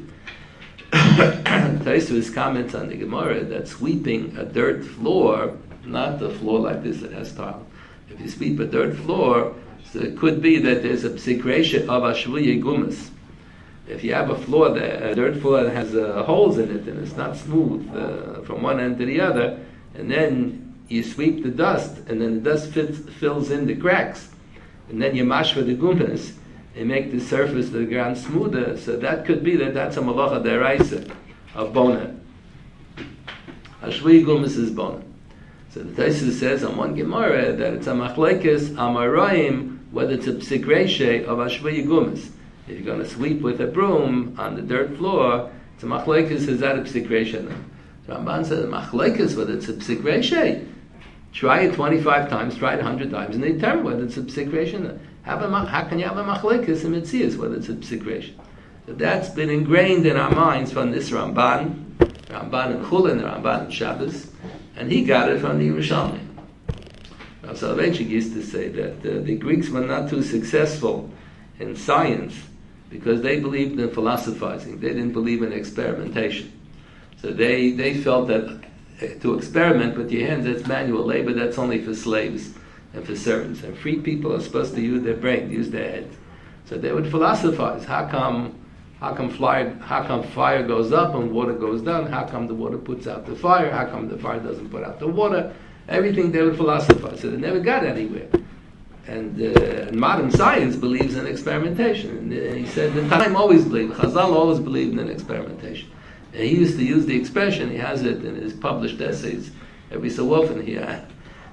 Tosfos comments on the Gemara that sweeping a dirt floor, not the floor like this that has tile. If you sweep a dirt floor, so it could be that there's a psikresha of ashvuye gumas. If you have a floor, that, a dirt floor that has uh, holes in it and it's not smooth uh, from one end to the other, and then you sweep the dust, and then the dust fits, fills in the cracks, and then you mash for the gumas and make the surface of the ground smoother. So that could be that that's a malacha deraisa of bona. Ashvuye gumas is bona. So the Tosfos says on one Gemara that it's a machlekes amarayim whether it's a psikreshe of ashvuye gumas. If you're going to sweep with a broom on the dirt floor, it's a machlekes, is that a psikreshe? So Ramban says machlekes whether it's a psikreshe. Try it twenty-five times, try it one hundred times, and determine whether it's a psikreshe. Have a, how can you have a machlekes in mitzias whether it's a psikreshe? So that's been ingrained in our minds from this Ramban, Ramban and Chulin, the Ramban and Shabbos, and he got it from the Yerushalmi. Rav Soloveitchik used to say that uh, the Greeks were not too successful in science because they believed in philosophizing. They didn't believe in experimentation. So they, they felt that uh, to experiment with your hands, that's manual labor, that's only for slaves and for servants. And free people are supposed to use their brain, use their heads. So they would philosophize. How come, how come fire, how come fire goes up and water goes down? How come the water puts out the fire? How come the fire doesn't put out the water? Everything they would philosophize. So they never got anywhere. And uh, modern science believes in experimentation. And uh, he said, the time always believed, Chazal always believed in experimentation. And he used to use the expression, he has it in his published essays every so often here.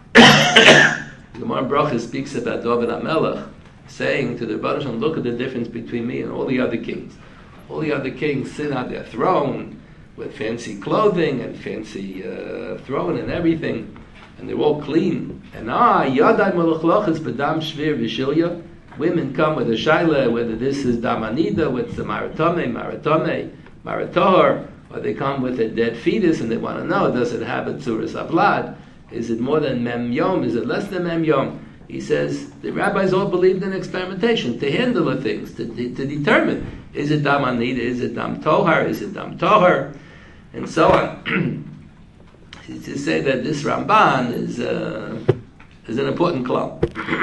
Gemara Bracha speaks about David HaMelech, saying to the Rebbe Shalom, look at the difference between me and all the other kings. All the other kings sit on their throne with fancy clothing and fancy uh, throne and everything. And they're all clean. And ah, yadai malachlochas bedam shvir v'shilya. Women come with a shaila, whether this is damanida, with the maratome, maratome, maratohar, or they come with a dead fetus and they want to know, does it have a tzuras avlad? Is it more than mem yom? Is it less than mem yom? He says, the rabbis all believed in experimentation, to handle the things, to, to, to determine, is it damanida, is it dam tohar, is it dam tohar, and so on. To say that this Ramban is uh, is an important klal.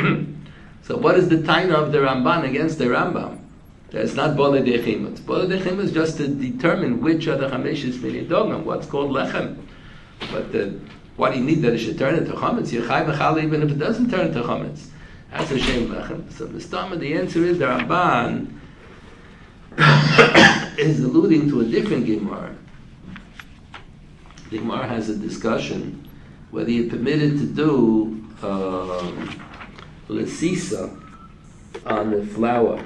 So what is the taina of the Ramban against the Rambam? That's not Bola de Chimutz. Bola de Chimutz is just to determine which are the Chameshis Minidogam, what's called Lechem. But uh, why do you need that it should turn into Chametz? You're Chai V'chal even if it doesn't turn into Chametz. That's a shame Lechem. So Mistama, the answer is the Ramban is alluding to a different Gemara. The Gemara has a discussion whether you're permitted to do um, lesisa on the flour.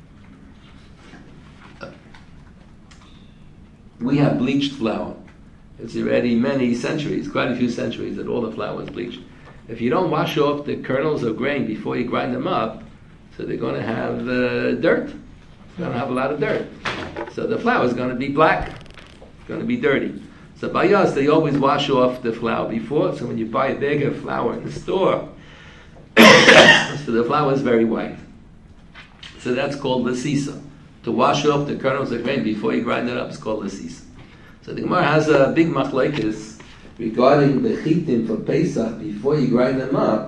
We have bleached flour, It's already many centuries, quite a few centuries, that all the flour is bleached. If you don't wash off the kernels of grain before you grind them up, so they're going to have uh, dirt. It's going to have a lot of dirt. So the flour is going to be black. It's going to be dirty. So by us, they always wash off the flour before. So when you buy a bag of flour in the store, so the flour is very white. So that's called lasisa. To wash off the kernels of grain before you grind it up is called lasisa. So the Gemara has a big machlokes regarding the chitim for Pesach before you grind them up.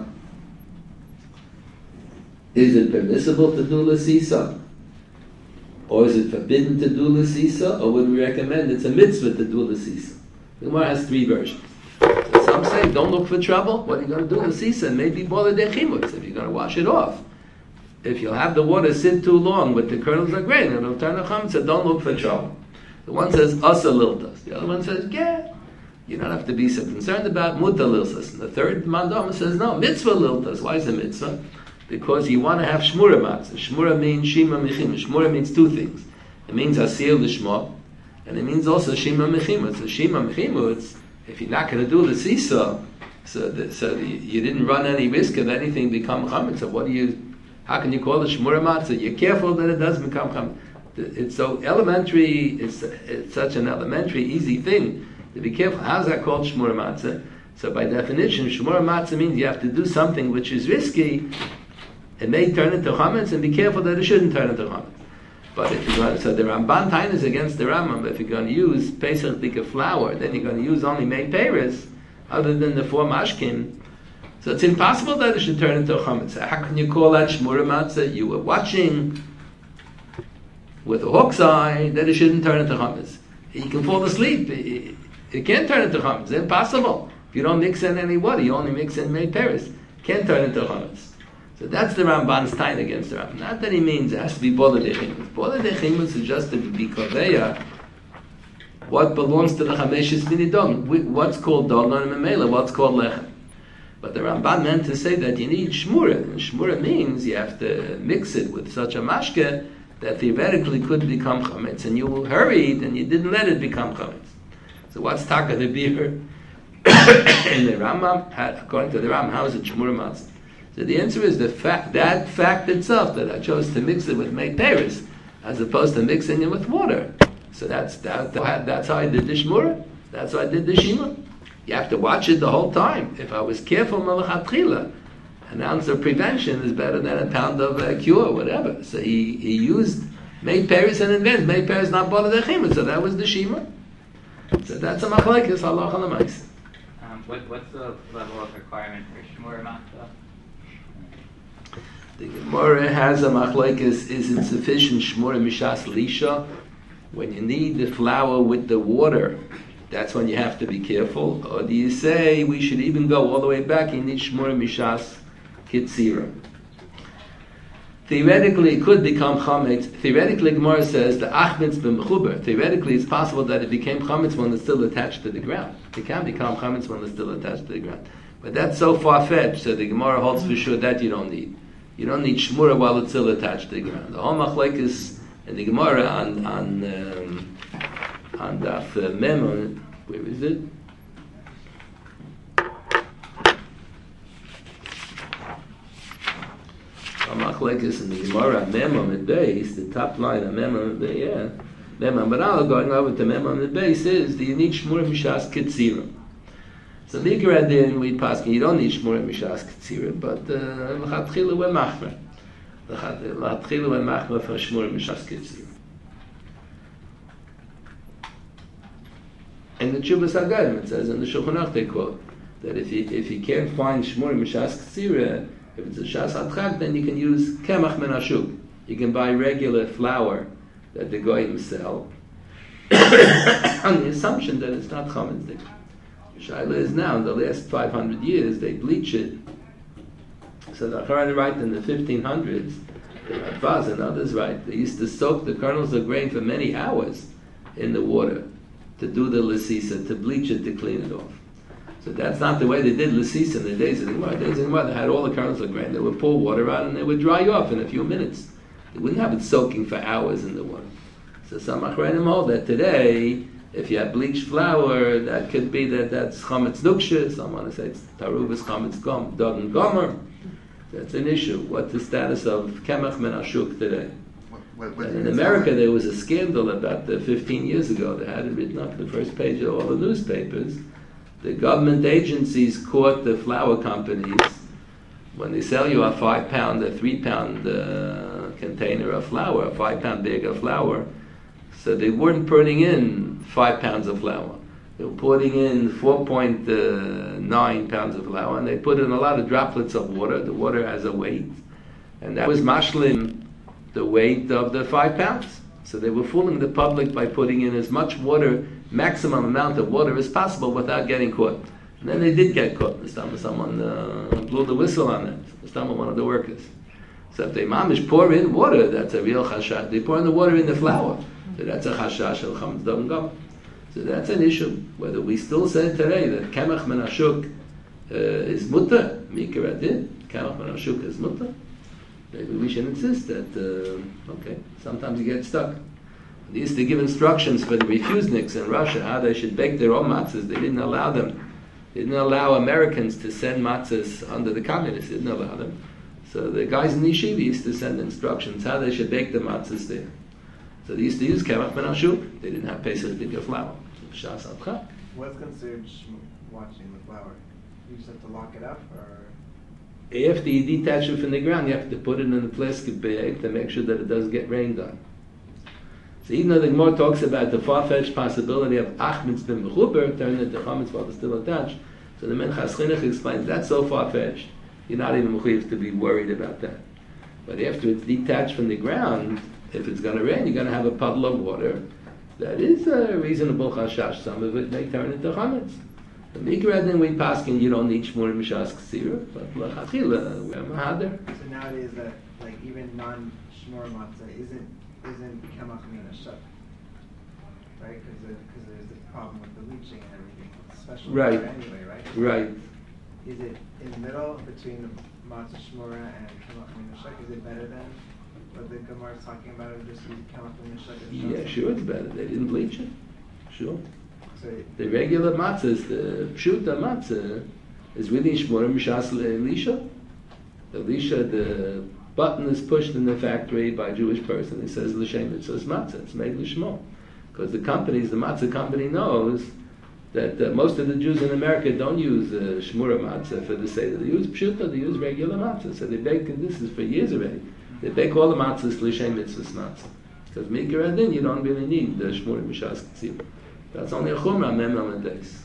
Is it permissible to do lasisa? Or is it forbidden to do lasisa? Or would we recommend it's a mitzvah to do lasisa? The Gemara has three versions. So some say, don't look for trouble. What are you going to do lasisa? And maybe boil the chimutz if you're going to wash it off. If you'll have the water sit too long with the kernels of grain, it'll turn to chametz, so don't look for trouble. The one says, asa liltas. The other one says, yeah. You don't have to be so concerned about muta liltas. And the third mandama says, no, mitzvah liltas. Why is it mitzvah? Because you want to have shmura matzah. Shmura means shima mechima. Shmura means two things. It means asir l'shma, and it means also shima mechima. So shima mechima, it's, if you're not going to do the sisa, so the, so the, you didn't run any risk of anything become chametz. So what do you? How can you call it shmura matzah? You're careful that it does become chametz. It's so elementary. It's, it's such an elementary, easy thing to be careful. How's that called shmura matzah? So by definition, shmura matzah means you have to do something which is risky. It may turn into chametz, and be careful that it shouldn't turn into chametz. But if you're going to, so the Ramban Tain is against the Rambam. But if you're going to use Pesach Dika flour, then you're going to use only Mei Peres, other than the four mashkim. So it's impossible that it should turn into chametz. How can you call that shmura matzah? You were watching with a hawk's eye that it shouldn't turn into chametz. You can fall asleep. It, it can't turn into chametz. It's impossible. If you don't mix in any water, you only mix in Mei Peres. It can't turn into chametz. So that's the Ramban's time against the Rambam. Not that he means it has to be bola dechimus. Bola dechimus is just to be koveya what belongs to the chameshes minidog. What's called dogon and memela, what's called lechem. But the Ramban meant to say that you need shmura. And shmura means you have to mix it with such a mashke that theoretically could become chametz. And you hurried and you didn't let it become chametz. So what's taka the beer? In the Rambam, according to the Rambam, how is it shmura matzah? So the answer is the fact, that fact itself, that I chose to mix it with Mei Peres as opposed to mixing it with water. So that's that, that's how I did the shmura. That's how I did the shima. You have to watch it the whole time. If I was careful, melachatchila, an ounce of prevention is better than a pound of uh, cure, whatever. So he, he used Mei Peres and advanced. Mei Peres not part of the chima, so that was the shima. So that's a machlekes halacha l'maisa. Um, what, what's the level of requirement for shmura matzah? The Gemara has a machlokes, is it sufficient shmura mishas lisha? When you need the flour with the water, that's when you have to be careful. Or do you say we should even go all the way back, you need shmura mishas kitzira? Theoretically, it could become chametz. Theoretically, Gemara says the achmetz b'mechuber. Theoretically, it's possible that it became chametz when it's still attached to the ground. It can become chametz when it's still attached to the ground. But that's so far-fetched, so the Gemara holds for sure that you don't need. You don't need shmura while it's still attached to the ground. The whole machlekes in the Gemara on on um, on daf uh, mem, where is it? The machlekes in the Gemara on mem on the base, the top line on mem on the yeah, mem on banal going over to mem on the base is the you need shmura mishas kitzira. So Likra din we paskin, you don't need shmura mishas ketzira, but l'chatchila we machmer. L'chatchila we machmer for shmura mishas ketzira. And the Chuvas Hagadim, it says in the Shulchan Aruch they quote that if you if you can't find shmura mishas ketzira, if it's a shas adchak, then you can use kemach min hashuk. You can buy regular flour that the goyim sell, on the assumption that it's not chametz. Shaila is now, in the last five hundred years, they bleach it. So the Acharani write in the fifteen hundreds, the Radbaz and others write, they used to soak the kernels of grain for many hours in the water to do the lasisa, to bleach it, to clean it off. So that's not the way they did lasisa in the days of the Gemara. Days of the Gemara, they had all the kernels of grain. They would pour water out and they would dry you off in a few minutes. They wouldn't have it soaking for hours in the water. So some Achronim hold that today, If you have bleached flour, that could be that that's chametz nuksha. Some want to say it's taruvas chametz gom, dog gomer. That's an issue. What's the status of kemach min ashuk today? What, what, And in America, there was a scandal about the fifteen years ago. They had it written up on the first page of all the newspapers. The government agencies caught the flour companies when they sell you a five pound, a three pound uh, container of flour, a five pound bag of flour. So they weren't putting in five pounds of flour. They were putting in four point nine pounds of flour, and they put in a lot of droplets of water. The water has a weight, and that was mashlim the weight of the five pounds. So they were fooling the public by putting in as much water, maximum amount of water as possible without getting caught. And then they did get caught. This time someone uh, blew the whistle on it. This time one of the workers. So if they mamish pour in water, that's a real chashash. They pour in the water in the flour. So that's a chashash of chametz dam gam. So that's an issue. Whether we still say today that kemach min ashuk uh, is mutter, mikra adin, kemach min ashuk is mutter. Maybe we should insist that, uh, okay, sometimes you get stuck. They used to give instructions for the refuseniks in Russia how they should bake their own matzahs. They didn't allow them. They didn't allow Americans to send matzahs under the communists. They didn't allow them. So the guys in the yeshiva used to send instructions how they should bake the matzahs there. So they used to use kemach min ashuk. They didn't have pesach bigger flour. What's considered watching the flour? You just have to lock it up, or? After you detach it from the ground, you have to put it in a plastic bag to make sure that it doesn't get rained on. So even though the Gemara talks about the far-fetched possibility of achmitz bin mechuber, turning into chametz while it's still attached, so the Minchas Chinuch explains that's so far-fetched, you're not even mechuyev to be worried about that. But after it's detached from the ground, if it's going to rain, you're going to have a puddle of water. That is a reasonable chashash. Some of it may turn into chametz. The mikra then we paskin, you don't need shmur mishas ksira, but lachachila we're mahader. So nowadays, that like even non-shmur matzah isn't isn't kemach min ashuk, right? Because because there's the problem with the leaching and everything, especially Right. anyway, right? Right. Is it in the middle between the matzah shmura and kemach min ashuk? Is it better than what the Gemara is talking about? Of just use kemach min ashuk? Yeah, sure, it's better. They didn't bleach it. Sure. So it, The regular matzahs, the pshuta matzah, is really shmur mishas elisha. Elisha, the button is pushed in the factory by a Jewish person. It says l'shem, it says matzah. It's made l'shmo. Because the companies, the matzah company knows that uh, most of the Jews in America don't use uh, shmura matzah for the seder. They use pshuta, they use regular matzah. So they bake, this is for years already, they bake all the matzahs l'shem mitzvahs matzah. Because mikra adin, you don't really need the shmura mishas ktziv. That's only a chumrah mem on the days.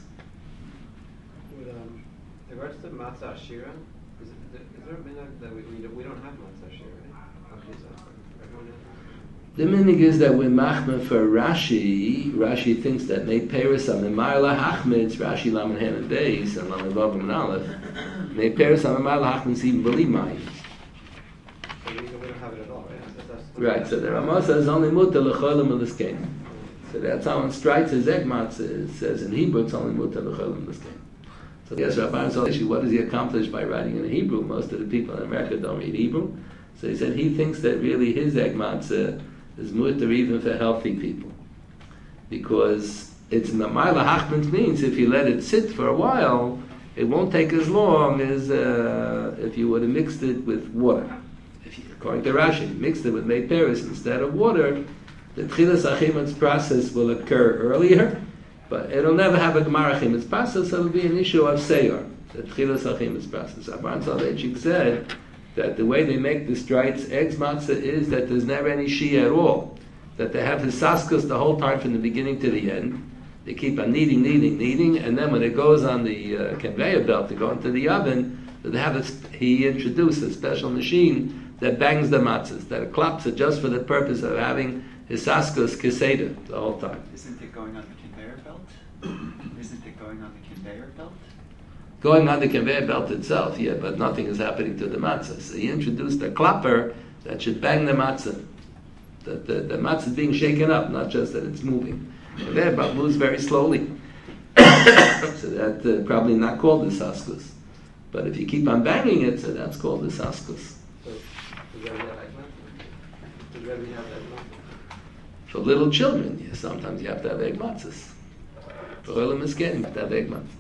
With um, regards to matzah ashira, is, it, is there a minhag that we, we, don't, we don't have matzah ashira, right? Everyone has. The meaning is that we're machmeh for Rashi. Rashi thinks that Mei Peres Amemar LaHachmitz, Rashi Laman Hen and Beis, and Laman Vav and Aleph, Mei Peres Amemar LaHachmitz even believe mine. So we, we don't have it at all, right? That's, that's Right, so the Ramah says only mutter l'cholim l'skein. So that's how in Strites his egg matzah, it says in Hebrew it's only mutter l'cholim l'skein. So yes, Rabbi said, what does he accomplish by writing in Hebrew? Most of the people in America don't read Hebrew. So he said he thinks that really his egg matzah is mutter even for healthy people. Because it's mamar lahachmitz means if you let it sit for a while, it won't take as long as uh, if you would have mixed it with water. If you, according to Rashi, mixed it with mei peres instead of water, the tchilas achimitz process will occur earlier, but it'll never have a gemara achimitz process, so it'll be an issue of seyor, the tchilas achimitz process. Abraham Soloveitchik said that the way they make the Strites eggs matzah is that there's never any shia at all. That they have hisaskus the whole time from the beginning to the end. They keep on kneading, kneading, kneading, and then when it goes on the uh, conveyor belt to go into the oven, they have a, he introduced a special machine that bangs the matzahs, that it claps it just for the purpose of having hisaskus keseda the whole time. Isn't it going on the conveyor belt? Isn't it going on the conveyor belt? Going on the conveyor belt itself, yeah, but nothing is happening to the matzah. So he introduced a clapper that should bang the matzah. That the, the matzah is being shaken up, not just that it's moving. The conveyor belt moves very slowly. So that's uh, probably not called the saskus. But if you keep on banging it, so that's called the saskus. So, does Rebbe have egg matzah? Does Rebbe have egg matzah? For little children, yeah, sometimes you have to have egg matzahs. For oil miskin, you have to have egg matzahs.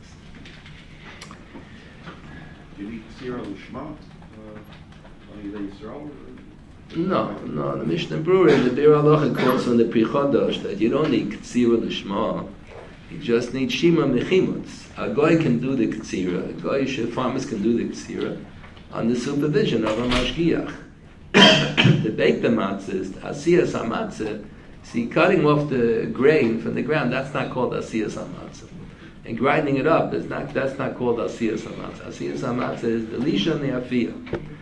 Do you need Tzira Lishma? Only the Yisrael? No, no, the Mishnah Brura, the Bir Halacha calls from the Pri Chodosh that you don't need Ktsira Lishma. You just need Shima Mechimutz. A guy can do the Ktsira, a guy, farmers can do the Ktsira on the supervision of a Mashgiach. To bake the matzahs, Asiyas HaMatzah, see, cutting off the grain from the ground, that's not called Asiyas HaMatzah. And grinding it up, is not, that's not called Asiyas HaMatzah. Asiyas HaMatzah is the Lisha and the Afiyah.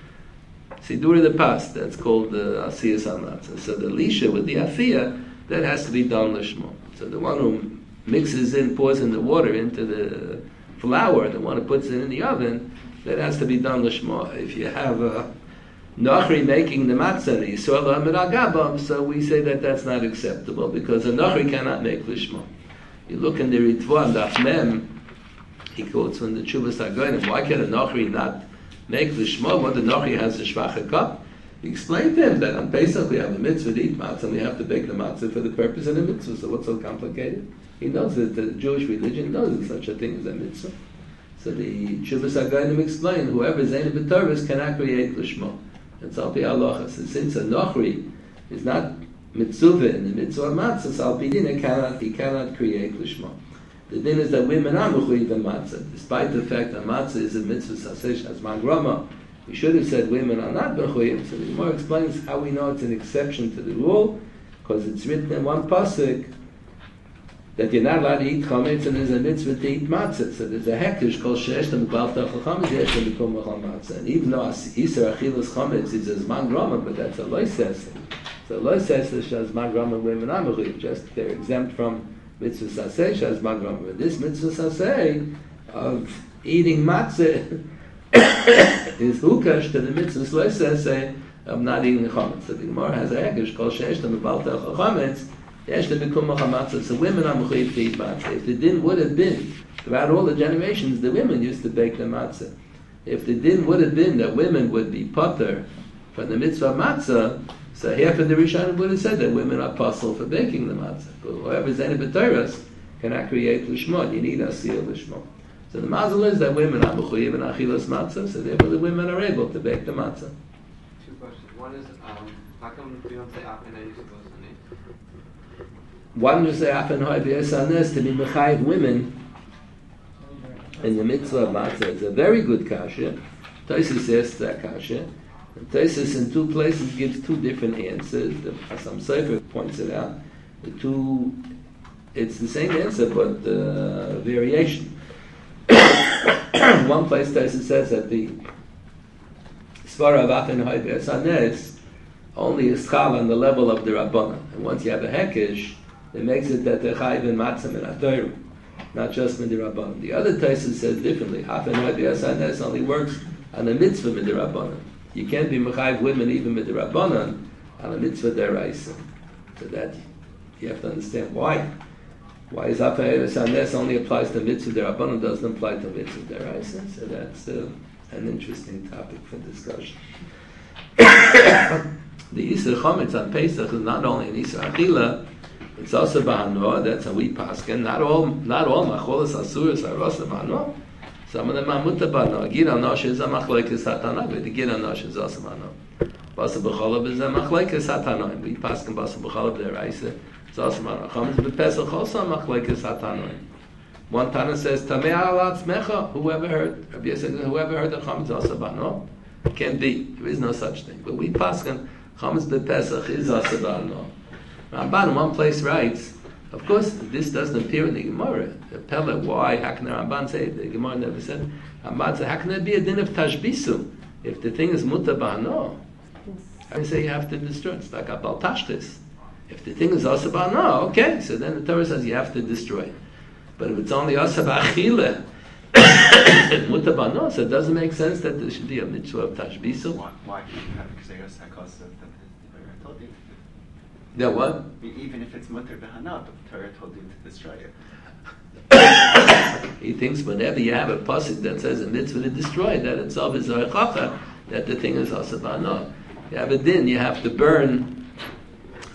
Sidur the past, that's called the Asiyas HaMatzah. So the Lisha with the Afiyah, that has to be done Lishmo. So the one who mixes in, pours in the water into the flour, the one who puts it in the oven, that has to be done Lishmo. If you have a Nachri making the matzah, the Yisrael Amid Agabam, so we say that that's not acceptable, because a Nachri cannot make Lishmo. You look in the Ritva and Daf Mem, he quotes from the Chuvas HaGoyim, why can a Nachri not make Lishmo? What the Nachri has a Shvacha cup? He explained to him that on Pesach we have a mitzvah to eat matzah, and we have to bake the matzah for the purpose of the mitzvah, so what's so complicated? He knows that the Jewish religion knows there's such a thing as a mitzvah. So the Chuvas HaGoyim explained, whoever is Zayin B'Torah cannot create Lishmo. It's al pi halacha. So since a nochri is not mitzvah in the mitzvah of matzah, so al pi din he cannot, he cannot create lishma. The din is that women are mechuyev in matzah, despite the fact that matzah is a mitzvah sasesh as mangrama. We should have said women are not mechuyev. So the Gemara explains how we know it's an exception to the rule, because it's written in one pasuk that you're not allowed to eat chametz, and there's a mitzvah to eat matzah. So there's a hekesh called she'eshtem b'altach chametz, she'eshtem b'kum b'chal matzah. And even though Isar Achilas chametz is a zman grama, but that's a loises. So loises is a zman grama women amechuyev. Just they're exempt from mitzvah saseh shazman grama. But this mitzvah saseh of eating matzah is hukash to the mitzvah loises of not eating chametz. So the Gemara has a hekesh called she'eshtem b'altach chametz. So women are mechuyev to eat matzah. If the din would have been, throughout all the generations, the women used to bake the matzah. If the din would have been that women would be potter from the mitzvah of matzah, so half of the Rishonim would have said that women are puzzled for baking the matzah. But whoever is any b'toras cannot create lishmon. You need asiyah lishmon. So the mazel is that women are mechuyev and achilas matzah, so therefore the women are able to bake the matzah. Two questions. One is, um, how come we don't say afen and supposed to name? One just say afen hoy b'esanes to be mechayiv women in the mitzvah of matzah. It's a very good kasha. Tosfos says that kasha. And Tosfos in two places gives two different answers. The Hasam Sofer points it out. The two, it's the same answer but uh, variation. One place Tosfos says that the svara of afen hoy b'esanes only is chal on the level of the Rabbanan. And once you have a hekesh, it makes it that they're chayiv in matzah and atoyru, not just midirabbanan. The other Tosfos says differently. Afen hoy b'esanes only works on a mitzvah midirabbanan. You can't be mechayiv women even midirabbanan on a mitzvah deraisa. So that you have to understand why. Why is afen hoy b'esanes only applies to mitzvah derabanan, doesn't apply to mitzvah deraisa? So that's uh, an interesting topic for discussion. The Isser Chometz on Pesach is not only an Isser Achila, it's also B'Hanoah. That's how we pasken. Not all, not all Macholas Asuras are also B'Hanoah. Some of them are Muta B'Hanoah. Gid Anosh is a Machlekes Hatanah, but the Gid Anosh is also B'Hanoah. Basa B'Cholav is a Machlekes Hatanah. We pasken Basa B'Cholav Deraisa. It's also B'Hanoah. Chometz B'Pesach also Machlekes Hatanah. One Tana says Tamei Al Atzmecha. Whoever heard? Rabbi Yosef, whoever heard the Chometz is also B'Hanoah. Can't be. There is no such thing. But we pasken Chometz B'Pesach is also B'Hanoah. Ramban in one place writes, of course, this doesn't appear in the Gemara. The Pella, why? How can the Ramban say it? The Gemara never said. Ramban said, how can there be a din of tashbisu if the thing is muta ba'ano? I say you have to destroy. It's like a bal tashchis. If the thing is asa ba'ano, okay. So then the Torah says you have to destroy it. But if it's only asa ba'achile, muta ba'ano, so it doesn't make sense that there should be a mitzvah of tashbisu. Why, why can't you have it? Because I guess that causes the Torah told you. Yeah, what? Even if it's mutter b'hana, but the Torah told you to destroy it. He thinks whenever you have a pasuk that says a mitzvah to destroy, that itself is a chacha, that the thing is asabana. You have a din, you have to burn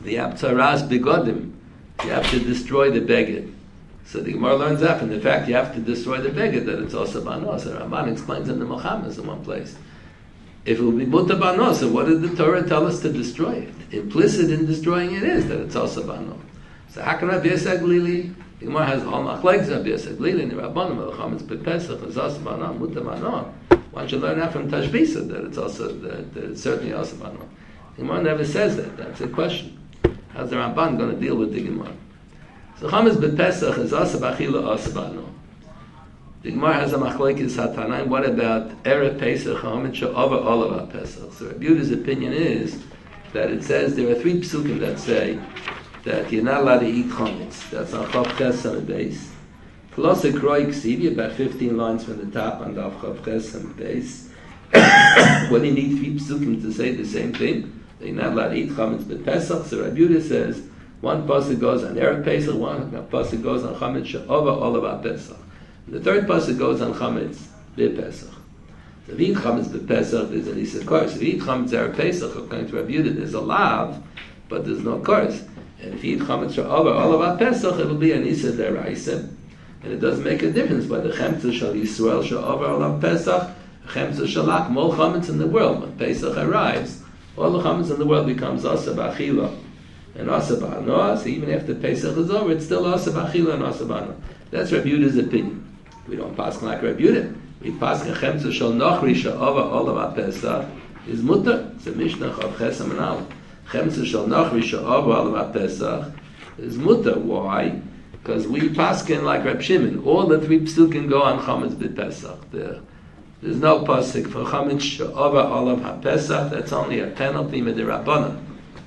the Abtzaras Begodim, you have to destroy the Beged. So the Gemara learns that from the fact you have to destroy the Beged, that it's also Banos. The Ramban explains in the Muhammad in one place. If it would be Muta Banos, so what did the Torah tell us to destroy it? Implicit in destroying it is that it's also Banos. So how can Rabbi Yosef Glili? The Gemara has all machlekes Rabbi Yosef Glili and the Rabbanim, the Chametz B'Pesach, is also Banos, Muta Banos. One should learn that from Tashbisa, that it's also, that, that it's certainly also Banos. The Gemara never says that. That's a question. How's the Ramban going to deal with the Gemara? So Chametz B'Pesach is also B'Achila, also Banos. The Gemara has a machlekes Hatanaim. What about Erev Pesach, Chametz She'over Olav Pesach? So Rabbi Yehuda's opinion is that it says there are three psukim that say that you're not allowed to eat chametz. That's on Chav Ches on the base. Plus a Kroi Ksivi, about fifteen lines from the top on the Chav Ches on the base. What do you need three psukim to say the same thing? That you're not allowed to eat chametz but Pesach. So Rabbi Yehuda says one pasuk goes on Erev Pesach, one pasuk goes on Chametz She'over Olav Pesach. The third pasuk goes on Chametz B'Pesach. So if you eat Chametz B'Pesach, there's an Issa Kors. If you eat Chametz Erev Pesach, according to Rabbi Yehuda, there's a lav, but there's no Kors. And if you eat Chametz She'over Olav Pesach, it'll be an Issa Deraisa. And it doesn't make a difference whether Chemtza Shal Yisrael She'over Olav Pesach, Chemtza Shalak, all Chametz in the world. When Pesach arrives, all the Chametz in the world becomes Asa B'Achila and Asa B'Anoah. So even after Pesach is over, it's still Asa B'Achila and Asa B'Anoah. That's Rabbi Yehuda's opinion. We don't pass like Rabbi Yehuda. We pass Chemtza Shal Nochri She'over Olav Pesach is mutter. It's a Mishnah of Chesam and Aleph. Chemtza Shal Nochri She'over Olav Pesach is mutter. Why? Because we paskin like Reb Shimon. All the three psukim go on Chametz B'Pesach. There, there's no pasuk for Chametz She'over Olav HaPesach. That's only a penalty Midirabbanan.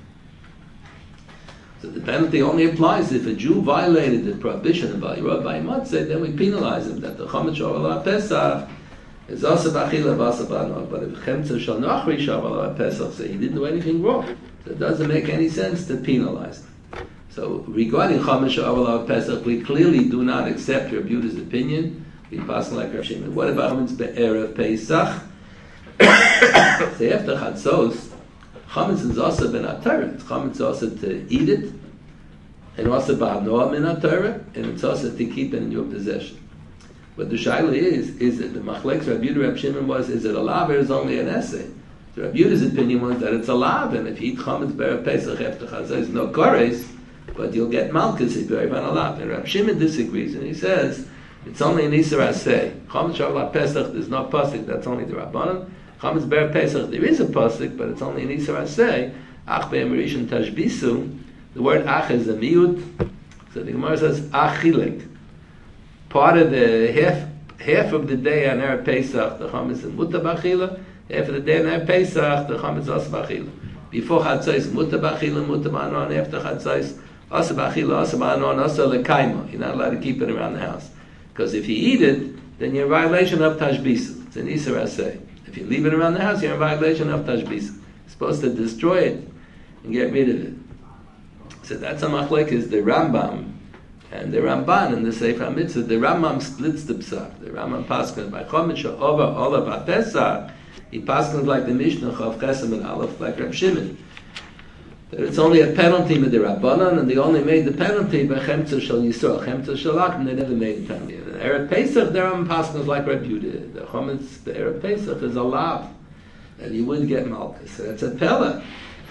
So the penalty only applies if a Jew violated the prohibition of Vayirah by Matzeh, then we penalize him that the Chametz She'over Olav HaPesach is also B'Achila v'asa B'Anoah. But if Chemtza Shal Nochri She'over Olav HaPesach, so he didn't do anything wrong. So it doesn't make any sense to penalize him. So regarding Chametz She'over Olav Pesach, we clearly do not accept Rabbi Yehuda's opinion. We pass like Rav Shimon. What about Chametz Be'erev Pesach? So after Chatzos, Chametz is also ben Torah. Chametz is also to eat it, and also ba'anoah min Torah, and it's also to keep it in your possession. But the shaila is, is that the machlekes Rabbi Yehuda Rav Shimon was, is it a lav or is only an essay? So Rabbi Yehuda's opinion was that it's a lav, and if you eat Chametz Be'erev Pesach after Chatzos, no kores, but you'll get malchus if you're even alive. And Rav Shimon disagrees, and he says it's only an Isser Aseh. Chametz She'over Pesach, there's no pasuk. That's only the Rabbanan. Chametz Be'erev Pesach, there is a pasuk, but it's only an Isser Aseh. Ach be'em rishon tashbisu. The word ach is a miut. So the Gemara says achilek. Part of the half half of the day on Erev Pesach, the Chametz is muta b'achila. Half of the day on Erev Pesach, the Chametz is also b'achila. Before Chatzos, muta b'achila, muta b'anoah, and after Chatzos, Asa b'achila, asa b'anoah, asa l'kaima. You're not allowed to keep it around the house. Because if you eat it, then you're in violation of tashbisa. It's an Isser Aseh. If you leave it around the house, you're in violation of tashbisa. You're supposed to destroy it and get rid of it. So that's a machlek is the Rambam and the Ramban in the Sefer HaMitzvah. The Rambam splits the psak. The Rambam paskins by Chametz She'over Olav HaPesach. He paskins like the Mishnah of Chesam and Aleph, like Reb Shimon. That it's only a penalty with the Rabbanan, and they only made the penalty by Chemtza Shal Yisrael, Chemtza Shalak, and they never made the penalty. The Erev Pesach, there are paskins like Reb Yehuda. The Chametz, the Erev Pesach is a lav, and you would get malchus. So that's a pella.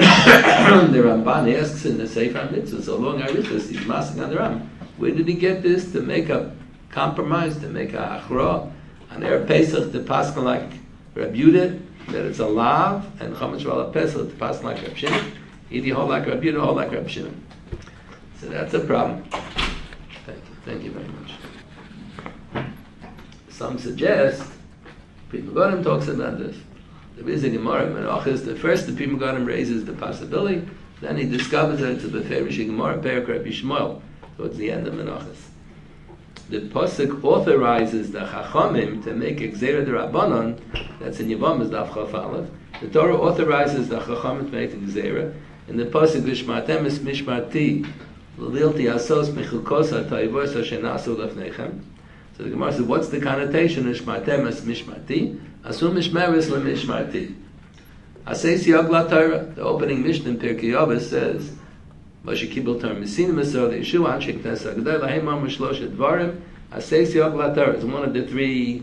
The Ramban asks in the Sefer HaMitzvah, so long Arichas, he's masking on the Ram. Where did he get this to make a compromise, to make a achra on Erev Pesach to paskin like Reb Yehuda, that it's a lav, and Chametz She'over Pesach to paskin like Reb Shimon? Either hold like Rabbi Yehuda or hold like Rabbi Shimon. So that's a problem. Thank you. Thank you very much. Some suggest, Pri Megadim talks about this. There is a Gemara in Menachos. The first the Pri Megadim raises the possibility, then he discovers that it's a Beferish Gemara, Perak Rabbi Shmuel, towards the end of Menachos. The Pasuk authorizes the Chachamim to make Gzeira D'Rabbanan, that's in Yevamos Daf Chaf Aleph. The Torah authorizes the Chachamim to make the Gzeira. In the pasuk V'shmartem es mishmarti l'lilti asos mechukos ha'tayvos asher nasu lefnechem. So the Gemara says, what's the connotation of shmartem es mishmarti? Asu mishmeres le'mishmarti. Asay siyag la Torah. The opening Mishnah in Pirkei Avos says, Moshe Kibbel Torah Messina Masor the Yeshua Anshe Knesset Agdol Lahem Amar Shlosha Dvarim Aseis Yog Torah. It's one of the three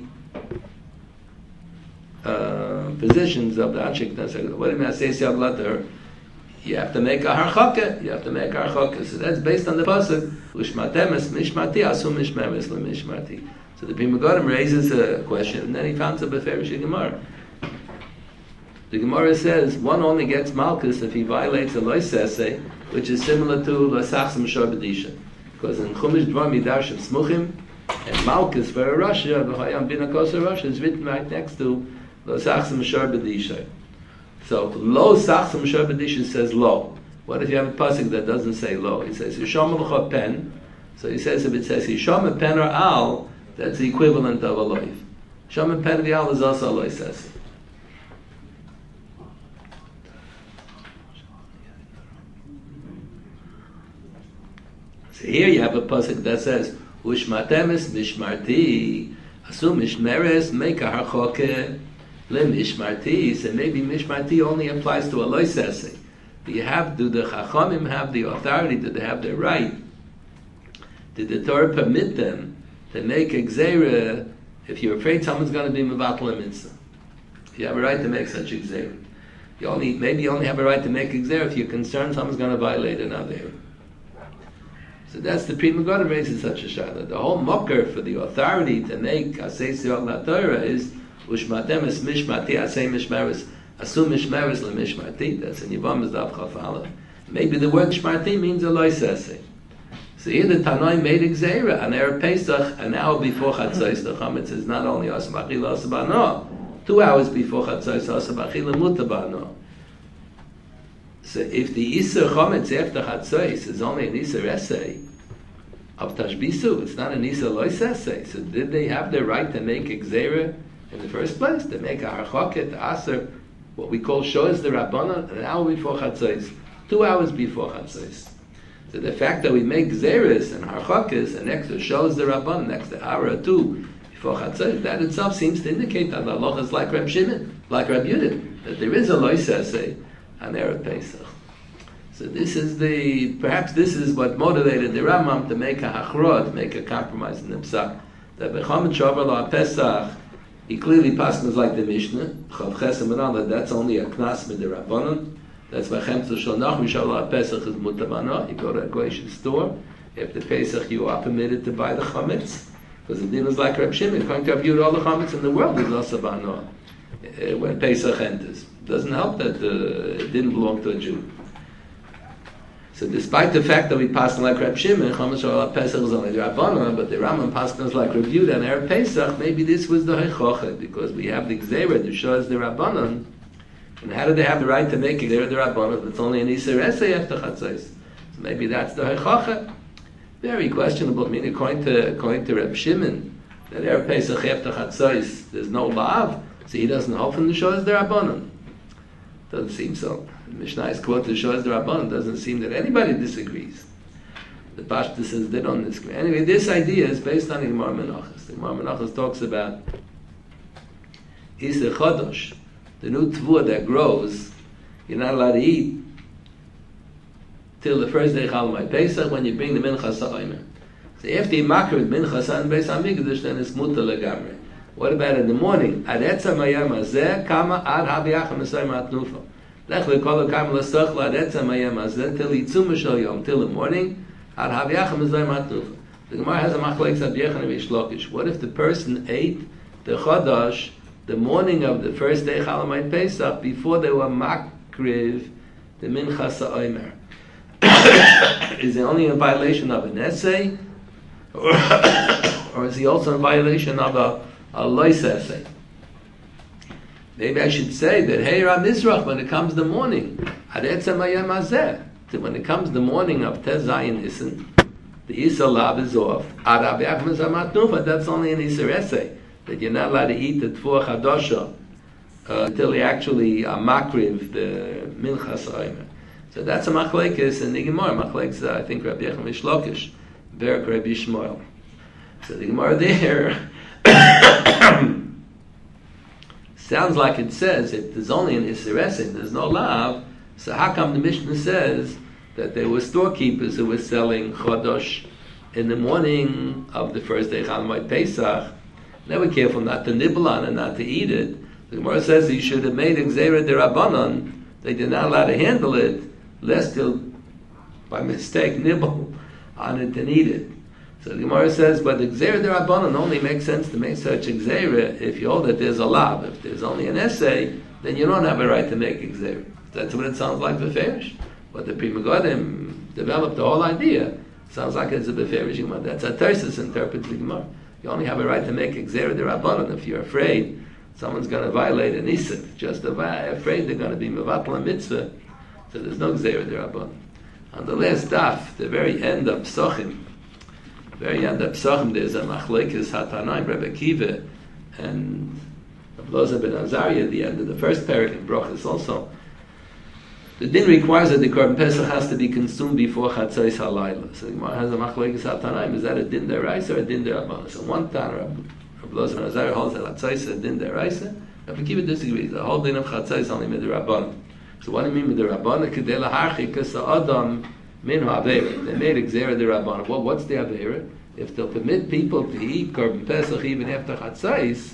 uh, positions of the Anshe Knesset Agdol. What do you mean Aseis Yog Torah? You have to make a harchaka. You have to make a harchaka. So that's based on the pasuk Ushmatemes Mishmati Asu Mishmeres LeMishmati. So the Pri Megadim raises a question, and then he founds a Beferish Gemara. The Gemara says one only gets malchus if he violates a loisese, which is similar to loisachsim sharbedisha, because in Chumash Dvar Midarshav Smuchim and malchus for a Rasha, v'hayam binakos a Rasha is written right next to loisachsim sharbedisha. So lo sachsim sharbedisha says lo. What if you have a pasuk that doesn't say lo? It says yisham l'cha pen. So he says if it says yisham pen or al, that's the equivalent of a loif. Yisham pen of the al is also a loisese. So here you have a pasuk that says ushmatemes mishmarti asu mishmeres make a harchoke le mishmarti. So maybe mishmarti only applies to a loisese. Do you have, do the chachamim have the authority? Do they have the right? Did the Torah permit them to make a gzeira if you're afraid someone's going to be mevatel a mitzvah? You have a right to make such a gzeira. You only, maybe you only have a right to make a gzeira if you're concerned someone's going to violate another. So that's the Pri Megadim raises such a shayla. The whole mocker for the authority to make Asay Siyot La Torah is Ushmatemes Mishmati Asay Mishmeres Asu Mishmeres Le Mishmati. That's in Yivam Zav Chafala. Maybe the word Shmarti means a loisese. So here the Tanoi made a gzeira an Erev Pesach an hour before Chatzos. The Chametz is not only Asabachila Asabano, two hours before Chatzos Asabachila Mutabano. So if the Isser Chometz after Chatzos is only an Isser essay of Tashbisu, it's not an Isser Lois essay. So did they have the right to make a Gzeira in the first place? To make a Harchoket, to Aser, what we call Shoes the Rabbanon, an hour before Chatzos, two hours before Chatzos. So the fact that we make Gzeiras and Harchokes, an extra Shoes the Rabbanon, next to hour or two before Chatzos, that itself seems to indicate that the Allah is like Reb Shimon, like Reb Yudin, that there is a Lois essay on Erev Pesach. So this is the, perhaps this is what motivated the Rambam to make a hachrah, to make a compromise in the Psak. That B'chomet Shover Lo Pesach, he clearly passes like the Mishnah, Chav Chesem and all that, that's only a knas with the Rabbanon. That's why Chemtzel Shal Nachmi Shover Lo Pesach is mutabana. You go to a Goyish store, after Pesach you are permitted to buy the chametz, because the din is like Reb Shimon, according to Reb all the chametz in the world is also bano when Pesach enters. Doesn't help that uh, it didn't belong to a Jew. So despite the fact that we pass like Reb Shimon, Chomesh Shal Pesach is only the Rabbanon, but the Rambam passes like Reb Yehuda and Erev Pesach, maybe this was the Heichoche, because we have the Gzeira that shows the Rabbanon, and how do they have the right to make it? They're the Rabbanon, it's only an Isser Esei after Chatzos. So maybe that's the Heichoche. Very questionable. I mean, according to, according to Reb Shimon, that Erev Pesach after Chatzos, there's no La'av, so he doesn't hold from the shows the Rabbanon. Doesn't seem so. The Mishnah is quoted shows the Rabbanon. Doesn't seem that anybody disagrees. The Pashta says they don't disagree. Anyway, this idea is based on the Gemara Menachos. The Gemara Menachos talks about Iser Chodosh, the new tvua that grows. You're not allowed to eat till the first day Chalamai Pesach when you bring the Minchas HaOmer. So after you makar with Minchas and Beis HaMikdash, then it's mutar legamre. What about in the morning? Ad etzem hayom hazeh kama ad haviyachem esayim atnufa. Lech lekol lekam l'sochla ad etzem hayom hazeh till yitzum shel yom, till the morning ad haviyachem esayim atnufa. The Gemara has a machlekes Rabbi Yechon and Reish Lakish. What if the person ate the chodosh the morning of the first day Chalamai Pesach before they were makriv the minchas ha'omer? Is it only a violation of an essay, or, or is he also in violation of a a lois essay? Maybe I should say that hey Ramizrach, when it comes the morning, when it comes the morning of Tez Zayin Nisan, the Isser Lav is off. That's only an Isser essay, that you're not allowed to eat the Tfuah Chadosha uh, until you actually uh, makriv the Minchas Ha'omer. So that's a machlekes in the Gemara. Machlekes, uh, I think Rabbi Yechon Reish Lakish, Berak Rabbi Shmuel. So the Gemara there sounds like it says if there's only an Isser Esed, there's no Lav, so how come the Mishnah says that there were storekeepers who were selling chodosh in the morning of the first day Chalamoid Pesach. They were careful not to nibble on it, not to eat it. The Gemara says you should have made Gzeira D'Rabbanan. They did not allow to handle it, lest they'll, by mistake, nibble on it and eat it. So the Gemara says, but the Gzeira D'Rabbanan only makes sense to make such a Gzeira if you hold that there's a lav. If there's only an essay, then you don't have a right to make a Gzeira. That's what it sounds like beferish. But the Pri Megadim developed the whole idea. Sounds like it's a beferish Gemara. That's how Tarsus interprets the Gemara. You only have a right to make a Gzeira D'Rabbanan if you're afraid someone's going to violate an Isif. Just afraid they're going to be Mevatel a mitzvah. So there's no Gzeira D'Rabbanan. On the last daf, the very end of Psochim, very end of Psochim, there's a Machlekes Hatanaim, Rebbe Kiva, and Rabbi ben Azariah at the end of the first parak in Brochus also. The din requires that the Korban Pesach has to be consumed before Chatzos Halayla. So the Gemara has a Machlekes Hatanaim. Is that a din deraisa or a din derabbanan? So one time, Rabbi ben Azariah holds that Chatzos is a din deraisa. Rabbi Kiva disagrees. The whole din of Chatzos is only midrabbanan. So what do you mean midrabbanan? Kedei laharchik Adam min ha'avera. They made a Gzeira D'Rabbanan. Well, what's the avera? If they'll permit people to eat Korban Pesach even after Chatzos,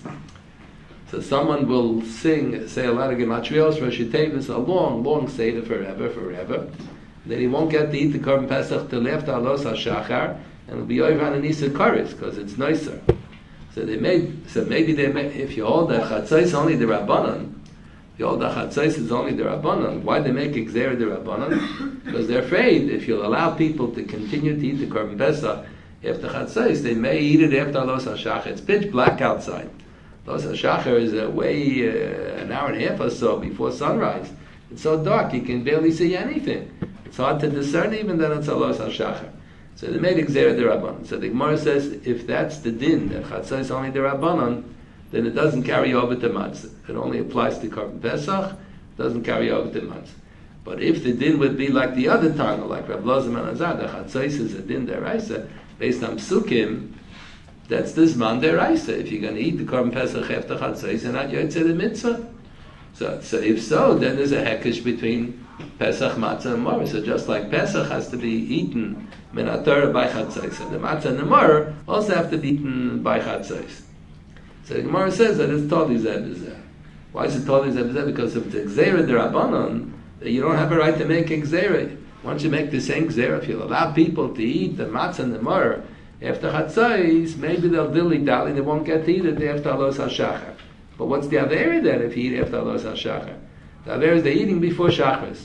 so someone will sing, say a lot of gematrios, Rosh Tevis, a long, long seder forever, forever. Then he won't get to eat the Korban Pesach till after Alos HaShachar, and it'll be over on an Isa Karis, because it's nicer. So they made, so maybe they made, if you hold that Chatzos only the Rabbanan, if you hold that Chatzos is only the Rabbanan, why they make Gzeira the Rabbanan? Because they're afraid if you'll allow people to continue to eat the Korban Pesach after Chatzos, they may eat it after Alos HaShachar. It's pitch black outside. Alos HaShachar is uh, way uh, an hour and a half or so before sunrise. It's so dark you can barely see anything. It's hard to discern even that it's Alos HaShachar. So they made Gzeira D'Rabbanan. So the Gemara says if that's the din, that Chatzos is only D'Rabbanan, then it doesn't carry over to Matzah. It only applies to Korban Pesach, it doesn't carry over to Matzah. But if the din would be like the other Tana, like Rav Loza ben Azar, the Chatzos is a din deraisa, based on Psukim, that's the Zman deraisa. If you're going to eat the Korban Pesach after Chatzos, you're not Yotzei the mitzvah. So, so if so, then there's a hekesh between Pesach, Matzah, and Mor. So just like Pesach has to be eaten min haTorah by Chatzos, and the Matzah and the Mor also have to be eaten by Chatzos. So the Gemara says that it's totally zeh. Why is it totally zeh? Because if it's a Gzeira D'Rabbanan, you don't have a right to make a Gzeira. Once you make the same Gzeira, if you allow people to eat the Matzah and the Mor after Chatzos, maybe they'll dilly-dally, they won't get to eat it after Alos HaShachar. But what's the Avera then if you eat after Alos HaShachar? The Avera is they're eating before Shachris.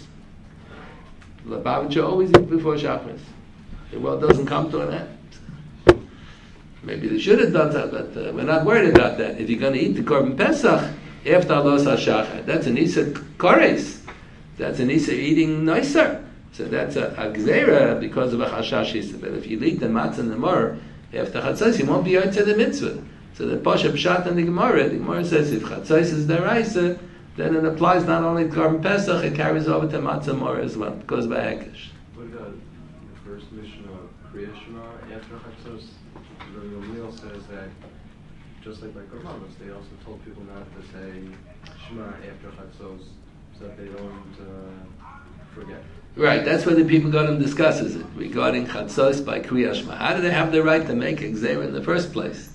Lubavitcher always eat before Shachris. The world doesn't come to an end. Maybe they should have done that, but uh, we're not worried about that. If you're going to eat the Korban Pesach after Alos HaShachar, that's an Isa Kores. That's an Isa eating nicer. So that's a, a Gzeira because of a Chashash Isa. But if you eat the Matzah and the Mor after Chatzos, you won't be Yotzei the mitzvah. So the Pasha Pshat and the Gemara, the Gemara says if Chatzos is deraisa, then it applies not only to Korban Pesach, it carries over to Matzah Mor as well. It goes by Hekesh. What about the first mission of Kriya Shema after Chatzos? The Gamliel says that just like by Korbanos, they also told people not to say Shema after Chatzos so that they don't uh, forget. Right, that's where the people got and discusses it regarding Chatzos by Kriya Shema. How do they have the right to make a Gzeira in the first place?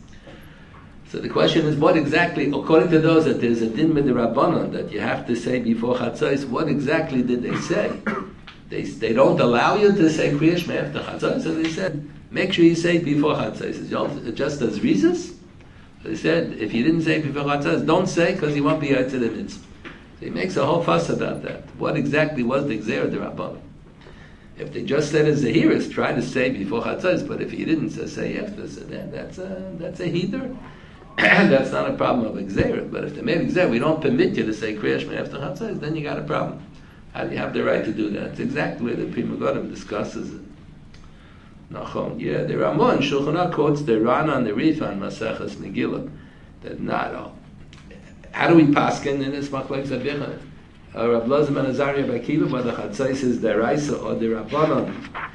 So the question is, what exactly, according to those that there's a din midrabbanan that you have to say before Chatzos, what exactly did they say? They they don't allow you to say Kriya Shema after Chatzos, so they said, make sure you say it before Chatzos. It's just as reasons. They said, if you didn't say it before Chatzos, don't say because you won't be Yotzei the mitzvah. So he makes a whole fuss about that. What exactly was the Gzeira D'Rabbanan? If they just said as Zahiris, try to say before Chatzos, but if you didn't say, say after, so then that's a, that's a heather. That's not a problem of Gzeira. But if they made Gzeira, we don't permit you to say Kriya Shema after Chatzos, then you got a problem. How do you have the right to do that? It's exactly where the Pri Megadim discusses it. Nachon, yeah, the Ramon, Shulchan Aruch quotes the Rana and the Rifa and Maseches Megillah, that not all. How do we paskin in this machlokes avicha? Rav Loza ben Azariah by Kiva, whether Chatzos is deraisa or derabbanan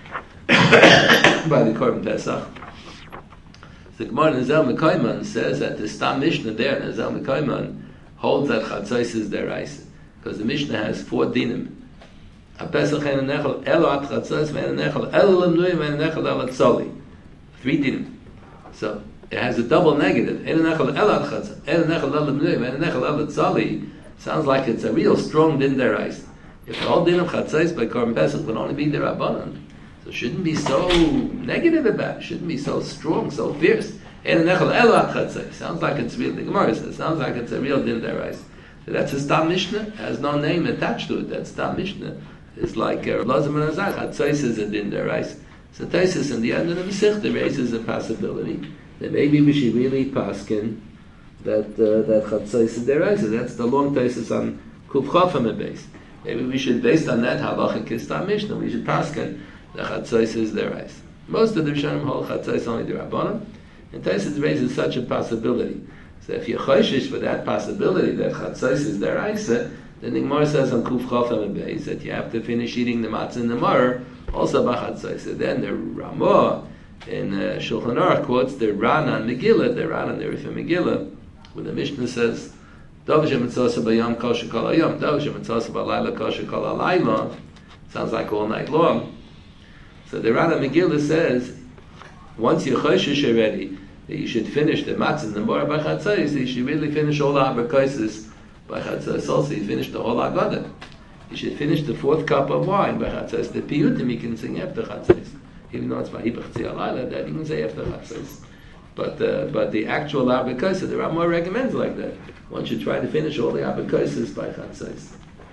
by the Korban Pesach. The Gemara in Ezel Mekayman says that the Stam Mishnah there in Ezel Mekayman holds that Chatzos is deraisa because the Mishnah has four dinim. הפסח אין הנאכל אלו עד חצות ואין הנאכל אלו למנויים ואין הנאכל אלו צולי. Three dinim. So it has a double negative. אין הנאכל אלו עד חצות, אין הנאכל אלו למנויים ואין הנאכל אלו צולי. Sounds like it's a real strong din derais. If the whole din of chatzos by Korban Pesach would only be derabanan, so it shouldn't be so negative about it. Shouldn't be so strong, so fierce. Ein hanechal elo ad chatzos. Sounds like it's real. The Gemara says sounds like it's a real din derais. So that's a Stam Mishnah. Has no name attached to it. That Stam Mishnah is like Lazar ben Azar. Chatzos is a din derais. So Taisus in the end of the Masechta raises a possibility that maybe we should really paskin that uh, that chatzos is deraisa. That's the long Taisus on Kuf Chafam base. Maybe we should, based on that halacha kistam Mishnah, we should paskin the chatzos is deraisa. Most of the Rishonim hold chatzos only derabanan, and Taisus raises such a possibility. So if you're choishish for that possibility that chatzos is deraisa, then the Gemara says on Kuf Chafam base that you have to finish eating the matzah in the mar also by chatzos. So then the Ramah in uh, Shulchan Aruch quotes the Ran on Megillah, the Ran on the Rif Megillah, when the Mishnah says, Dov shemitzosa b'yom kol shekol hayom, Dov shemitzosa b'layla kol shekol halayla, sounds like all night long. So the Ran on Megillah says, once you're choshish already, that you should finish the matzah and the mora by chatzos, you should really finish all the habrakosis by chatzos also, you finish the whole Haggadah. You should finish the fourth cup of wine by chatzos. The piyutim you can sing after chatzos. Even though it's vayibach tzia alayla, that you can say after chatzos. But uh, but the actual abakosis, the Ramah recommends like that. One should try to finish all the abakosis by chatzos.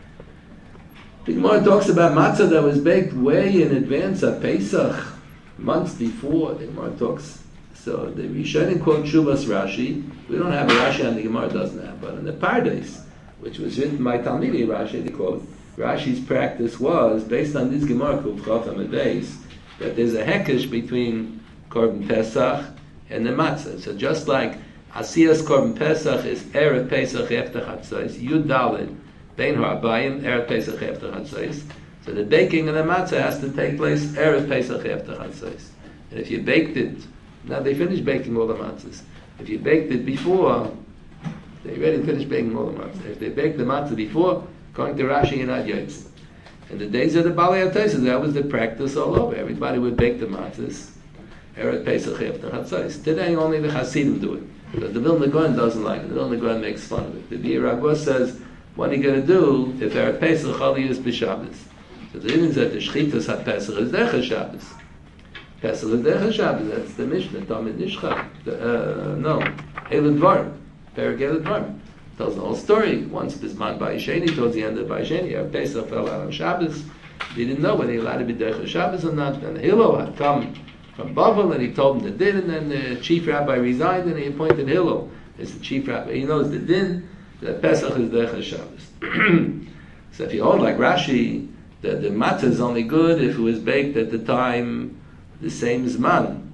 The Gemara talks about matzah that was baked way in advance of Pesach, months before. The Gemara talks. So the Rishonim quote Shuvas Rashi. We don't have a Rashi, and the Gemara doesn't have. But in the Pardes, which was written by Talmidi Rashi, they quote Rashi's practice was based on this Gemara Kuf Chafam and Beis, that there's a hekesh between Korban Pesach and the matzah. So just like Asiyas Korban Pesach is Erev Pesach after Chatzos, Yud Daled, Bein Ha'arbayim, Erev Pesach after Chatzos. So the baking of the matzah has to take place Erev Pesach after Chatzos. And if you baked it, now they finished baking all the matzahs. If you baked it before, they already finished baking all the matzah. If they baked the matzah before, according to Rashi, you're not yotze. In the days of the Balei HaTosfos, that was the practice all over. Everybody would bake the matzahs Erev Pesach after Chatzos. Today only the Hasidim do it. But the Vilna Gaon doesn't like it. The Vilna Gaon makes fun of it. The Bir Ragua says, what are you going to do if Erev Pesach Chali is b'Shabbos? So the Indian said the Shchitas HaPesach is Decha Shabbos. Pesach is Decha Shabbos. That's the Mishnah. Tamid Nishcha. Uh, no. Elad Dvarim. Perek Elad Dvarim. Tells the whole story. Once Bisman Bayisheni, towards the end of Bayisheni, Erev Pesach fell out on Shabbos. They didn't know whether he allowed to be Decha Shabbos or not. And Hillel had come from Bavel, and he told him the din, and then the chief rabbi resigned, and he appointed Hillel as the chief rabbi. He knows the din, that Pesach is Decha Shabbos. So if you hold like Rashi, that the matzah is only good if it was baked at the time, the same Zman.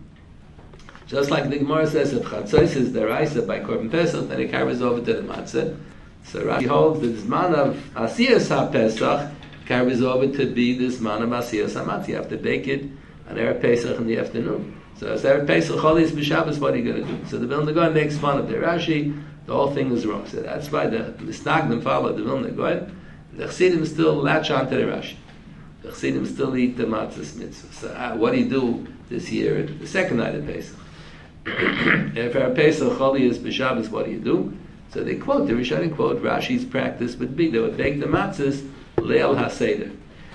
Just like the Gemara says, if Chatzos is deraisa by Korban Pesach, then it carries over to the matzah. So Rashi holds that the Zman of Asiyas HaPesach carries over to be the Zman of Asiyas HaMatzah. You have to bake it on Erev Pesach in the afternoon. So as Erev Pesach Choli is b'Shabbos, what are you going to do? So the Vilna Gaon makes fun of the Rashi. The whole thing is wrong. So that's why the Misnagdim follow the Vilna Gaon. The Chassidim still latch onto the Rashi. The Chassidim still eat the matzahs mitzvah. So uh, what do you do this year, the second night of Pesach? If Erev Pesach Choli is b'Shabbos, what do you do? So they quote, the Rishonim quote, Rashi's practice would be, they would bake the matzahs Leil HaSeder.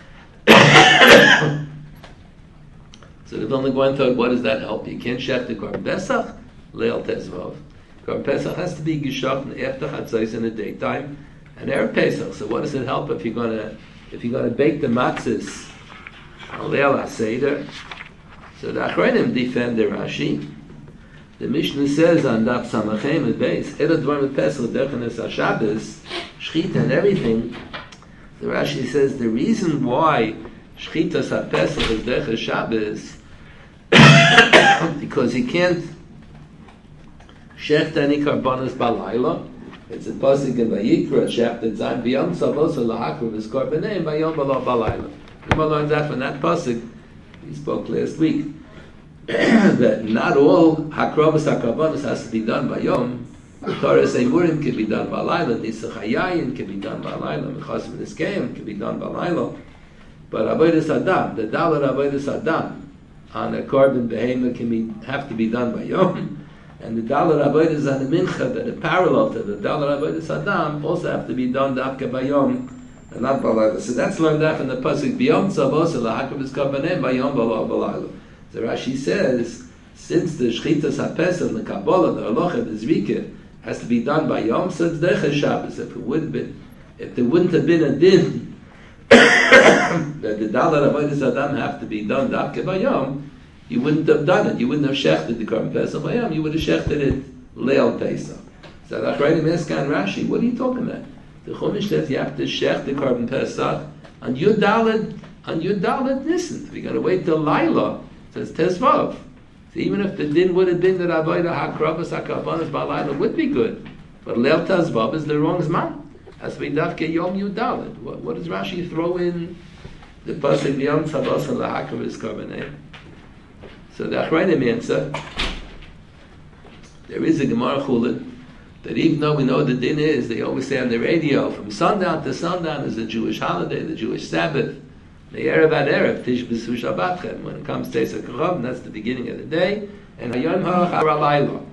So the Vilna Gaon thought, what does that help? You can't shech the Korban Pesach, Leil Tezvav. Korban Pesach has to be geshachn after Chatzos in the daytime, and Erev Pesach. So what does it help if you're gonna if you're gonna bake the matzahs on Leil HaSeder? So the Achronim defend the Rashi. The Mishnah says on Daf Samachem at base, Elad Dvarim Pesach Dechanes HaShabbos, Shchita and everything. The Rashi says the reason why Shchitas HaPesach is Decha Shabbos because he can't shecht any karbonos balayla. It's a pasuk in Vayikra chapter Zayin B'yom Tzavosa Lahakra V'Skorbanei V'yom B'lo Balayla. We learned that from that pasuk we spoke last week that not all Hakrovas HaKarbonos has to be done by Yom. Torah's Eimurim can be done by Laila. Nisach Hayayin can be done by Laila. Mechasim Niskeim can be done by Laila. But avodas adam, the dalet avodas adam on a korban behema can be have to be done by yom, and the dalet avodas on the mincha that are parallel to the dalet avodas adam also have to be done dafka by yom and not balayla. So that's learned out from the pasuk biyom tzavos lahakav is korbanem by yom balayla. So Rashi says, since the shchitas hapesel, the kabbalah, the halacha, the zrika has to be done by yom, so it's derech Shabbos. If it would been, if there wouldn't have been a din that the dalet avodas adam have to be done dafka by yom, you wouldn't have done it. You wouldn't have shechted the korban pesach by yom. You would have shechted it leil pesach. So that's right in Eskan Rashi. What are you talking about? The Chumash says you have to shech the korban pesach on Yud Dalet on Yud Dalet Nisan. If you're going to wait till Laila, it says Tezvav. So even if the din would have been that avodah hakravas hakarbanos b'Laila would be good, but leil Tezvav is the wrong zman. Has to be dafke yom Yud Dalet. What, what does Rashi throw in the pasuk yom tzavos lahakav is korbanei? So the Achrayim answer, there is a Gemara Chulin that even though we know the din is, they always say on the radio, from sundown to sundown is a Jewish holiday, the Jewish Sabbath. The Erev ad Erev, Tish B'Su Shabbatchem. When it comes to Teisach Kachov, that's the beginning of the day. And Hayom HaRalayla.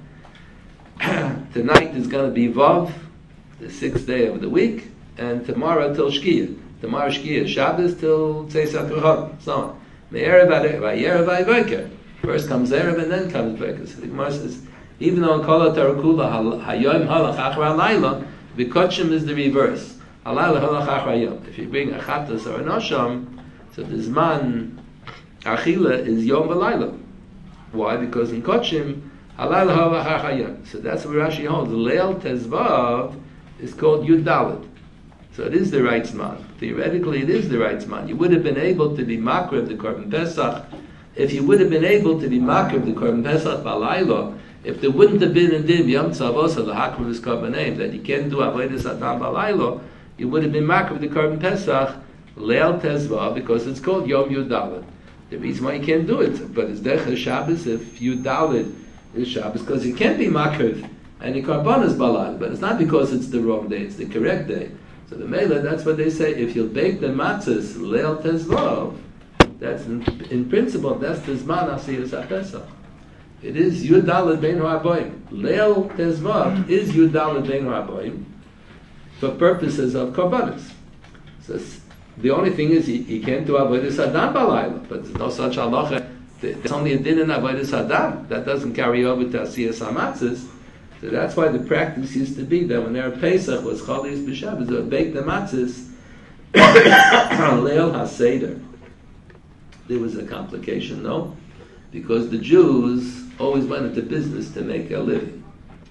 Tonight is going to be Vav, the sixth day of the week, and tomorrow till Shkia. Tomorrow Shkia, Shabbos till Teisach Kachov, so on. The Erev ad Erev, Erev ad Erev. First comes Erev and then comes Beker. So the Gemara says, even though in Kol HaTarakula, Hayom Halach Achra Layla, B'Kotshim is the reverse. Halayla Halach Achra Yom. If you bring a Chatas or an Osham, so the Zman Achila is Yom V'Layla. Why? Because in Kotshim, Halayla Halach Achra Yom. So that's what Rashi holds. Leil Tezvav is called Yud Dalet. So it is the right Zman. Theoretically, it is the right Zman. You would have been able to be Makriv the Korban Pesach if you would have been able to be Makriv the Korban Pesach B'Layla. If there wouldn't have been a din Yom Tzavos the Hakriv is Korbanim that you can't do avodas adam b'Layla, you would have been Makriv the Korban Pesach Leil Tezva because it's called Yom Yud Dalet. The reason why you can't do it, but it's derech Shabbos if Yud Dalet is Shabbos because you can't be Makriv and the Korban is b'Layla, but it's not because it's the wrong day; it's the correct day. So the Mela, that's what they say. If you'll bake the matzahs Leil Tezva, that's in, in principle that's the Zman Asiyas HaPesach. It is Yud Dalet Bein Ha'aboyim. Leil Tezvav is Yud Dalet Bein Ha'aboyim for purposes of korbanos. So the only thing is you, you can't do avodas adam b'Layla, but there's no such halacha. There's only a din in avodas adam that doesn't carry over to asiyas hamatzos. So that's why the practice used to be that when their Pesach was Cholius b'Shabbos, they would bake the matzahs Leil HaSeder. There was a complication, no? Because the Jews always went into business to make a living.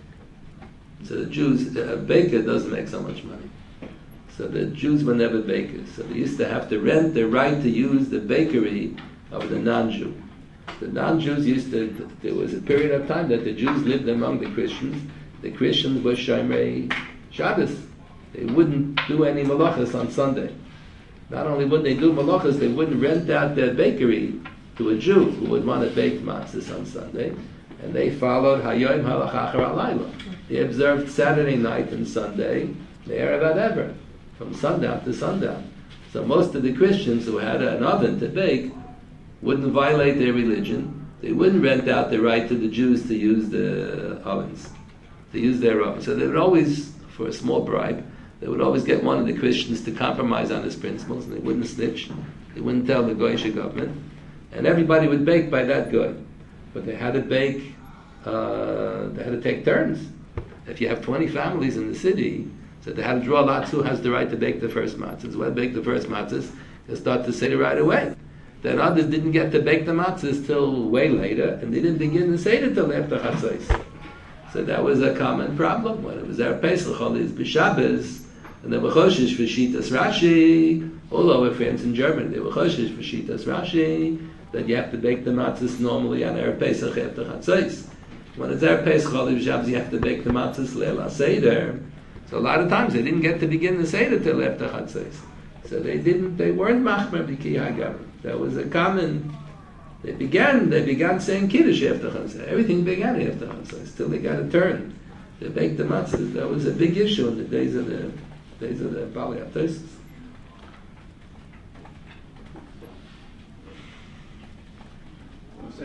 So the Jews, a baker doesn't make so much money. So the Jews were never bakers. So they used to have to rent the right to use the bakery of the non-Jew. The non-Jews used to, there was a period of time that the Jews lived among the Christians. The Christians were Shomerei Shabbos. They wouldn't do any malachas on Sunday. Not only would they do malachas, they wouldn't rent out their bakery to a Jew who would want to bake matzahs on Sunday, and they followed Hayom Halach Achar Alayla. They observed Saturday night and Sunday, the Erev ad Erev, from sundown to sundown. So most of the Christians who had an oven to bake wouldn't violate their religion. They wouldn't rent out the right to the Jews to use the ovens, to use their ovens. So they would always, for a small bribe, they would always get one of the Christians to compromise on his principles, and they wouldn't snitch. They wouldn't tell the Goyish government. And everybody would bake by that good. But they had to bake, uh, they had to take turns. If you have twenty families in the city, so they had to draw lots who has the right to bake the first matzahs. When they bake the first matzahs, they start to Seder right away. Then others didn't get to bake the matzahs till way later, and they didn't begin the Seder till after Chatzos. So that was a common problem. When it was Erev Pesach, Cholius b'Shabbos, and they were Choshesh for Shitas Rashi, all our friends in Germany, they were Choshesh for Shitas Rashi, that you have to bake the matzahs normally on Erev Pesach after Chatzos. When it's Erev Pesach, Cholius b'Shabbos, you have to bake the matzahs Leil HaSeder. So a lot of times they didn't get to begin the Seder till after Chatzos. So they didn't, they weren't Machmer B'Ki HaGavim. That was a common, they began, they began saying Kiddush after Chatzos. Everything began after Chatzos, till they got a turn. They baked the matzahs. That was a big issue in the days of the, days of the Bali Atosis.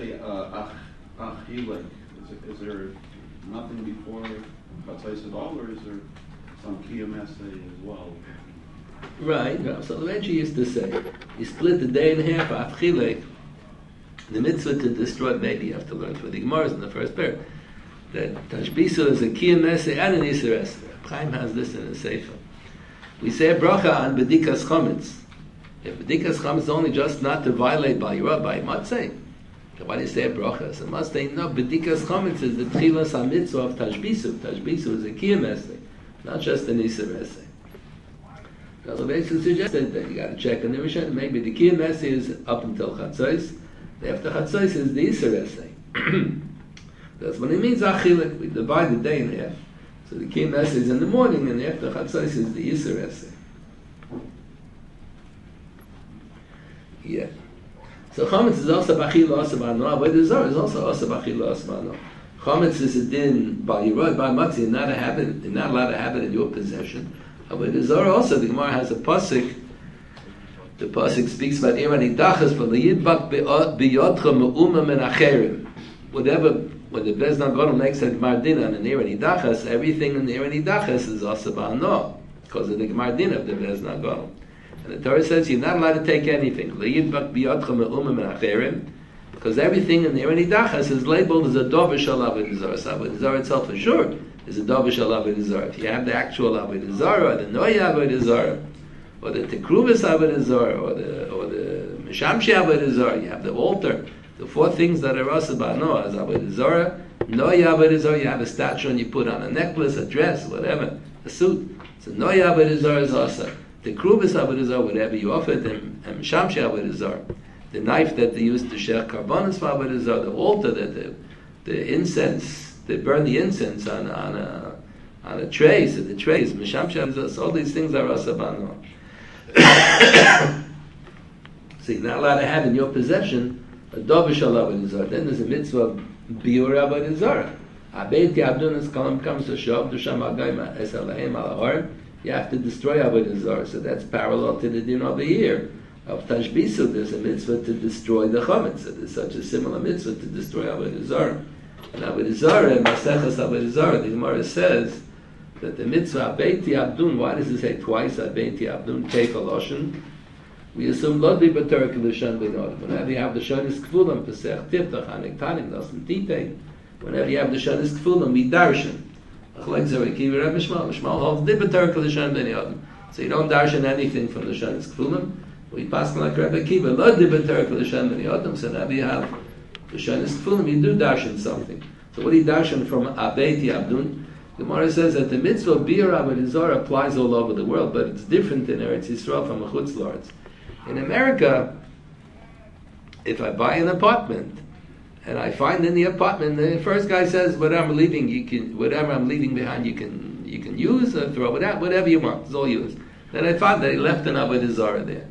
say uh, ach, achilek, is, it- is there nothing before chatzos at all, or is there some kiyum essay as well? Right, yeah. So the Rebbe used to say, you split the day in half, achilek, the mitzvah to destroy, maybe you have to learn for the Gemara in the first pair, that tashbisu is a kiyum essay and an iser essay. Chaim has this in the Sefer. We say a bracha on bedikas chometz. If bedikas chometz is only just not to violate by Yerah, by Matzeh, why do you say a bracha? So must say, no, bedikas chometz is the tchilas ha-mitzvah of tashbisu. Tashbisu is a kiyum essay, not just an iser essay. So the basically suggested that you got to check on the Rishon. Maybe the kiyum essay is up until chatzos. After chatzos is the iser essay. That's what it means, achilek. We divide the day in half. So the kiyum essay is in the morning, and after chatzos is the iser essay. Yeah. So chametz is also b'achila, also b'ano. Avodah zarah is also also b'achila, also b'ano. Chametz is a din by Yerod, by Matzah, not a habit, not allowed to have it in your possession. Avodah zarah also, the Gemara has a pasuk. The pasuk speaks about Iran Idachas, but the Yidbak biyodcha me'uma men acherim. Whatever, when the Bezdin Gadol makes a Gemar din on an Iran Idachas, everything in the Iran Idachas is also b'ano, because of the Gemar din of the Bezdin Gadol. And the Torah says you're not allowed to take anything. Le'yidbak biyodcha me'uma men acherim, because everything in the Iran Idachas is labeled as a dover shal avodah zarah. So avodah zarah itself for sure is a dover shal avodah zarah. If you have the actual avodah zarah, or the noya avodah zarah, or the tekruvas avodah zarah, or the or the mishamshi avodah zarah, you have the altar. The four things that are rasa ba'ano as avodah zarah, noya avodah zarah. You have a statue and you put on a necklace, a dress, whatever, a suit. So noya avodah zarah is also the kruvas avodah zarah, whatever you offer them, and mishamshi avodah zarah. The knife that they used to share karbanos for avodah zarah, the altar that the the incense, they burn the incense on on a on a tray. So the tray is mishamshi avodah zarah. So all these things are rasa ba'ano. So you're not allowed to have in your possession a dover shal avodah zarah. Then there's a mitzvah of biur avodah zarah. Abeit yabdun as kalam comes to shav dusham agayim es alahem al har. You have to destroy avodah zarah. So that's parallel to the din over here of tashbisu. There's a mitzvah to destroy the chametz. So there's such a similar mitzvah to destroy avodah zarah. And avodah zarah, Maseches avodah zarah, the Gemara says that the mitzvah Abeiti Abdun, why does it say twice Abeiti Abdun, take a loshen? We assume Lodli B'Torah L'Shan B'Nod. Whenever you have the Shonis Kfulam, Pesach Tiftach, Hanek Tanim, Dasim Titei, whenever you have the Shonis Kfulam, we darshan. Achlek Zereki Reb Mishmal, Mishmal holds Di B'Torah L'Shan B'Nod. So you don't darshan anything from the Shonis Kfulam. We pass like Rebbe Akiva, Lodli B'Torah L'Shan B'Nod. So whenever you have the Shonis Kfulam, you do darshan something. So what do you darshan from Abeiti Abdun? Gemara says that the mitzvah of biur avodah zarah applies all over the world, but it's different in Eretz Yisrael from chutz la'aretz. In America, if I buy an apartment and I find in the apartment, the first guy says, "Whatever I'm leaving, you can, whatever I'm leaving behind, you can, you can use or throw it out, whatever you want. It's all yours." Then I found that he left an avodah zarah there.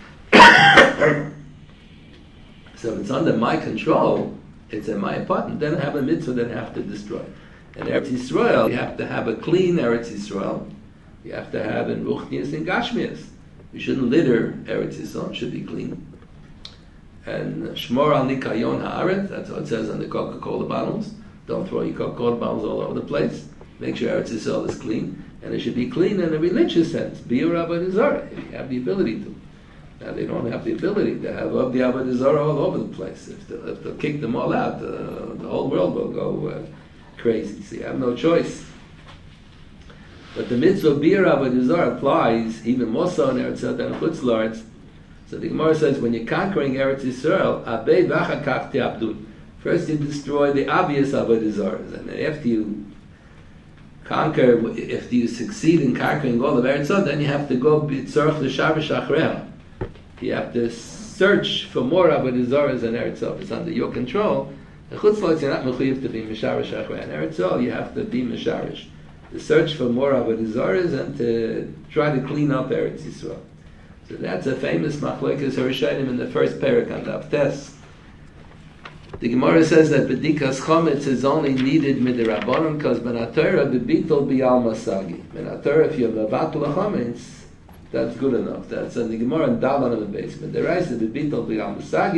So if it's under my control, it's in my apartment. Then I have a mitzvah that I have to destroy. In Eretz Yisrael, you have to have a clean Eretz Yisrael. You have to have in Ruchnias and Gashmias. You shouldn't litter Eretz Yisrael. It should be clean. And Shmor al Nikayon Haaretz, that's what it says on the Coca-Cola bottles. Don't throw your Coca-Cola bottles all over the place. Make sure Eretz Yisrael is clean. And it should be clean in a religious sense. Biur avodah zarah, if you have the ability to. Now they don't have the ability to have the avodah zarah all over the place. If they'll, if they'll kick them all out, uh, the whole world will go uh, crazy. So you have no choice. But the mitzvah of biur avodah zarah applies even more so in Eretz Yisrael than in Chutz La'aretz. So the Gemara says when you're conquering Eretz Yisrael, abei v'achakach te'abdun. First you destroy the obvious avodah zarah, and then after you conquer, if you succeed in conquering all of Eretz Yisrael, then you have to go b'tzorach l'shavish achreha. You have to search for more avodah zarahs in Eretz Yisrael. It's under your control. In Chutz La'aretz, you're not mechuyev to be misharish achreha. In Eretz Yisrael, you have to be misharish. To search for more avodah zarahs and to try to clean up Eretz Yisrael. So that's a famous machlokes Rishonim in the first parak on Daf Tes. The Gemara says that bedikas chometz is only needed midirabbanon because ben haTorah bebitul bial masagi. Ben haTorah, if you have a batul chometz, that's good enough. That's in the Gemara and Dalan in the basement. The rise of bebitul bial masagi.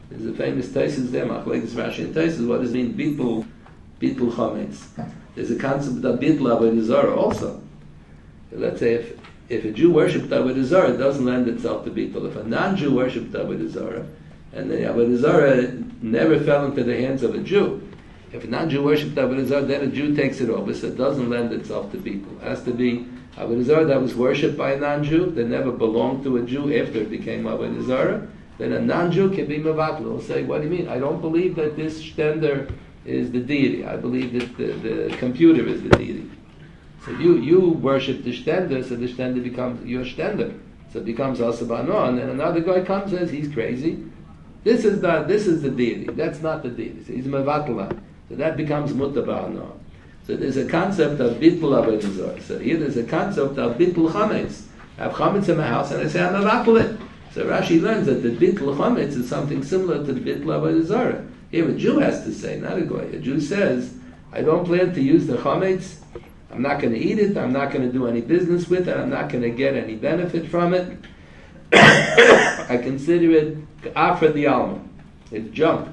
There's a famous Taisus there, Machlekes Rashi and Taisus. What does it mean, bittul, bittul chametz? There's a concept of bittul avodah zarah also. Let's say if if a Jew worshipped avodah zarah, it doesn't lend itself to bittul. If a non-Jew worshipped avodah zarah, and the avodah zarah never fell into the hands of a Jew, if a non-Jew worshipped avodah zarah, then a Jew takes it over, so it doesn't lend itself to bittul. It has to be avodah zarah that was worshipped by a non-Jew, that never belonged to a Jew after it became avodah zarah. Then a non-Jew can be mevatel. He'll say, what do you mean? I don't believe that this shtender is the deity. I believe that the, the computer is the deity. So you, you worship the shtender, so the shtender becomes your shtender. So it becomes asabano, and then another guy comes and says, he's crazy. This is the, this is the deity. That's not the deity. So he's mevatel. So that becomes mutabano. So there's a concept of bittul avodah zarah. So here there's a concept of bittul chametz. I have chametz in my house and I say, I'm mevatel it. So Rashi learns that the bittul chametz is something similar to the bittul avodah zarah. Here a Jew has to say, not a goy. A Jew says, I don't plan to use the chametz. I'm not going to eat it. I'm not going to do any business with it. I'm not going to get any benefit from it. I consider it afra the alma. It's junk.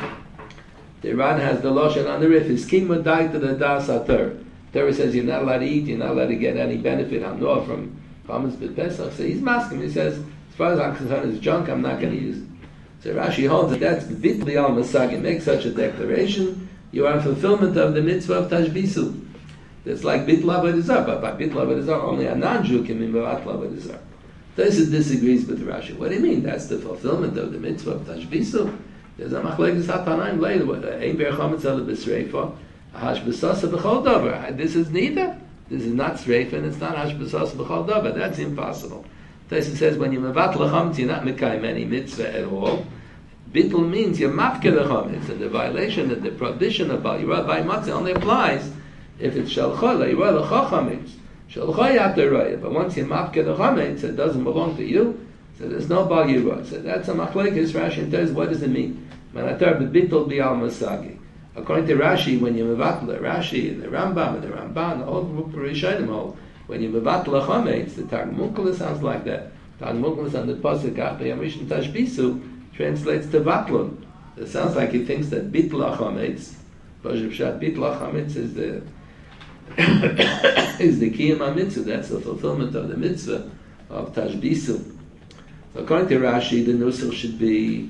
The Iran has the lashon on the rif. Is kima dai to the das ater. Torah says you're not allowed to eat. You're not allowed to get any benefit. I'm no from chametz b'pesach. So he's masking. He says, as far as I'm concerned, it's junk. I'm not going to use it. So Rashi holds that that's bitli al masagim. Make such a declaration. You are in fulfillment of the mitzvah of tashbisu. It's like bitl avodah zarah, but by bitl avodah zarah, only a non-Jew can be mevatl avodah zarah. Tosis disagrees with Rashi. What do you mean? That's the fulfillment of the mitzvah of tashbisu. There's a machlekes hatanaim later. Ein ber chametz ele b'sreifa, hash b'sasa b'chol davar. This is neither. This is not sreifa, and it's not hash b'sasa b'chol davar. That's impossible. Tosis says when you mevatl chametz, you're not mekayim any mitzvah at all. Bitl means you're mafke the chametz, and the violation of the prohibition of bal yirah by matzah only applies if it's shalcha le'yirah l'cha chametz. Shalcha yater raya, but once you mafke the chametz, it doesn't belong to you. So there's no bal yirah. So that's a machlekes. Rashi and Tez. What does it mean? Manatar b'bitl bi'al masagi. According to Rashi, when you mevatl Rashi and the Rambam and the Ramban, the whole group of Rishonim hold, when you mevatl a chametz, the Targum Ukla sounds like that. Targum Ukla on the pasuk Achbei Rishon Tashbisu translates to vatlun. It sounds like he thinks that bitl a chametz, Bajib Shat bitl a chametz is the is the kiyum mitzvah. That's the fulfillment of the mitzvah of tashbisu. So according to Rashi, the nusach should be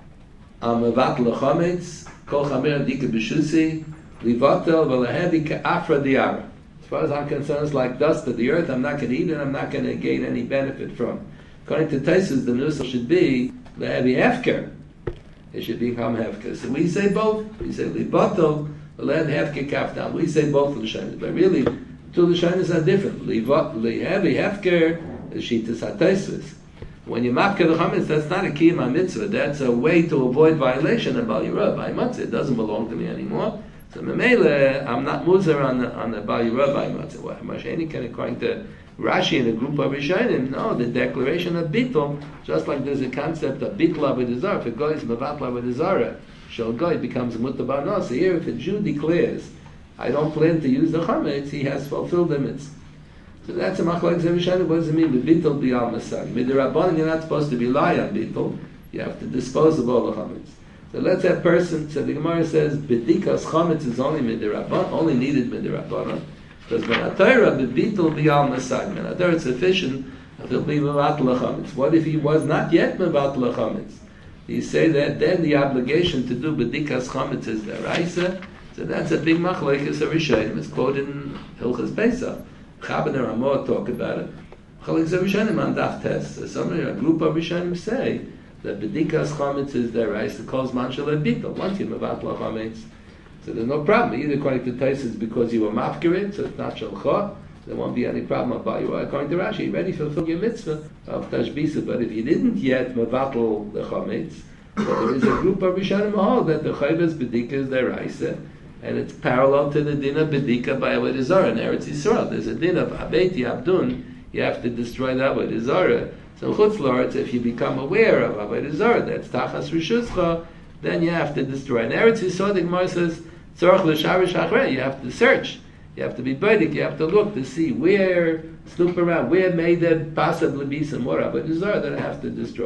mevatl a chametz. Kol chamer dika b'shusi livatel v'lehevi ka'afra diara. As far as I'm concerned, it's like dust of the earth. I'm not going to eat it. I'm not going to gain any benefit from. According to Taisus, the nusach should be lehevi hefker. It should become hefker. So we say both. We say livatel v'lehevi hefker kaftam. We say both l'shonos, but really two l'shonos are different. Lehevi hefker is shitas hataisus. When you mafke the chametz, that's not a kiyum mitzvah. That's a way to avoid violation of bal yirah by matzah. It doesn't belong to me anymore. So memele, I'm not muzer on the on the bal yirah by matzah. Well, Masheni can, according to Rashi and a group of Rishonim, no, the declaration of bittul, just like there's a concept of bittul avodah zarah. If a guy is mevatl avodah zarah, shel guy becomes mutabano. So here, if a Jew declares, I don't plan to use the chametz, he has fulfilled the mitzvah. So that's a machlekes Rishonim. What does it mean? The bittul bi'al masag. Midrabanan, you're not supposed to rely on bittul. You have to dispose of all the chametz. So let's say a person. So the Gemara says bedikas chametz is only midrabanan, only needed midrabanan, because when atayra the bittul bi'al masag, when atayra it's sufficient, he'll be mevatl chametz. What if he was not yet mevatl chametz? You say that then the obligation to do bedikas chametz is deraisa. So that's a big machlekes Rishonim. It's quoted in Hilchas Pesach. Chabad and Ramah talk about it. Chalek Rishonim on Daf Tes. Somebody, a group of Rishonim say that bedikas chametz is their rice. It calls manshal bittul. Once you mevatla chametz, so there's no problem. Either according to Taisus because you were mafkirid, so it's not shalcha. There won't be any problem about you. According to Rashi, you already fulfill your mitzvah of tashbisa. But if you didn't yet mevatl the chametz, so there is a group of Rishonim hold that the chayvus bedika is their rice. And it's parallel to the din of bedika by avodah zarah in Eretz Yisrael. There's a din of abeti abdun. You have to destroy the avodah zarah. So chutz la'aretz, if you become aware of avodah zarah, that's tachas rishuscha, then you have to destroy. In Eretz Yisrael, the Gemara says tzorach l'sharish achrei. You have to search. You have to be beidik. You have to look to see where, snoop around, where may there possibly be some more avodah zarah that I have to destroy.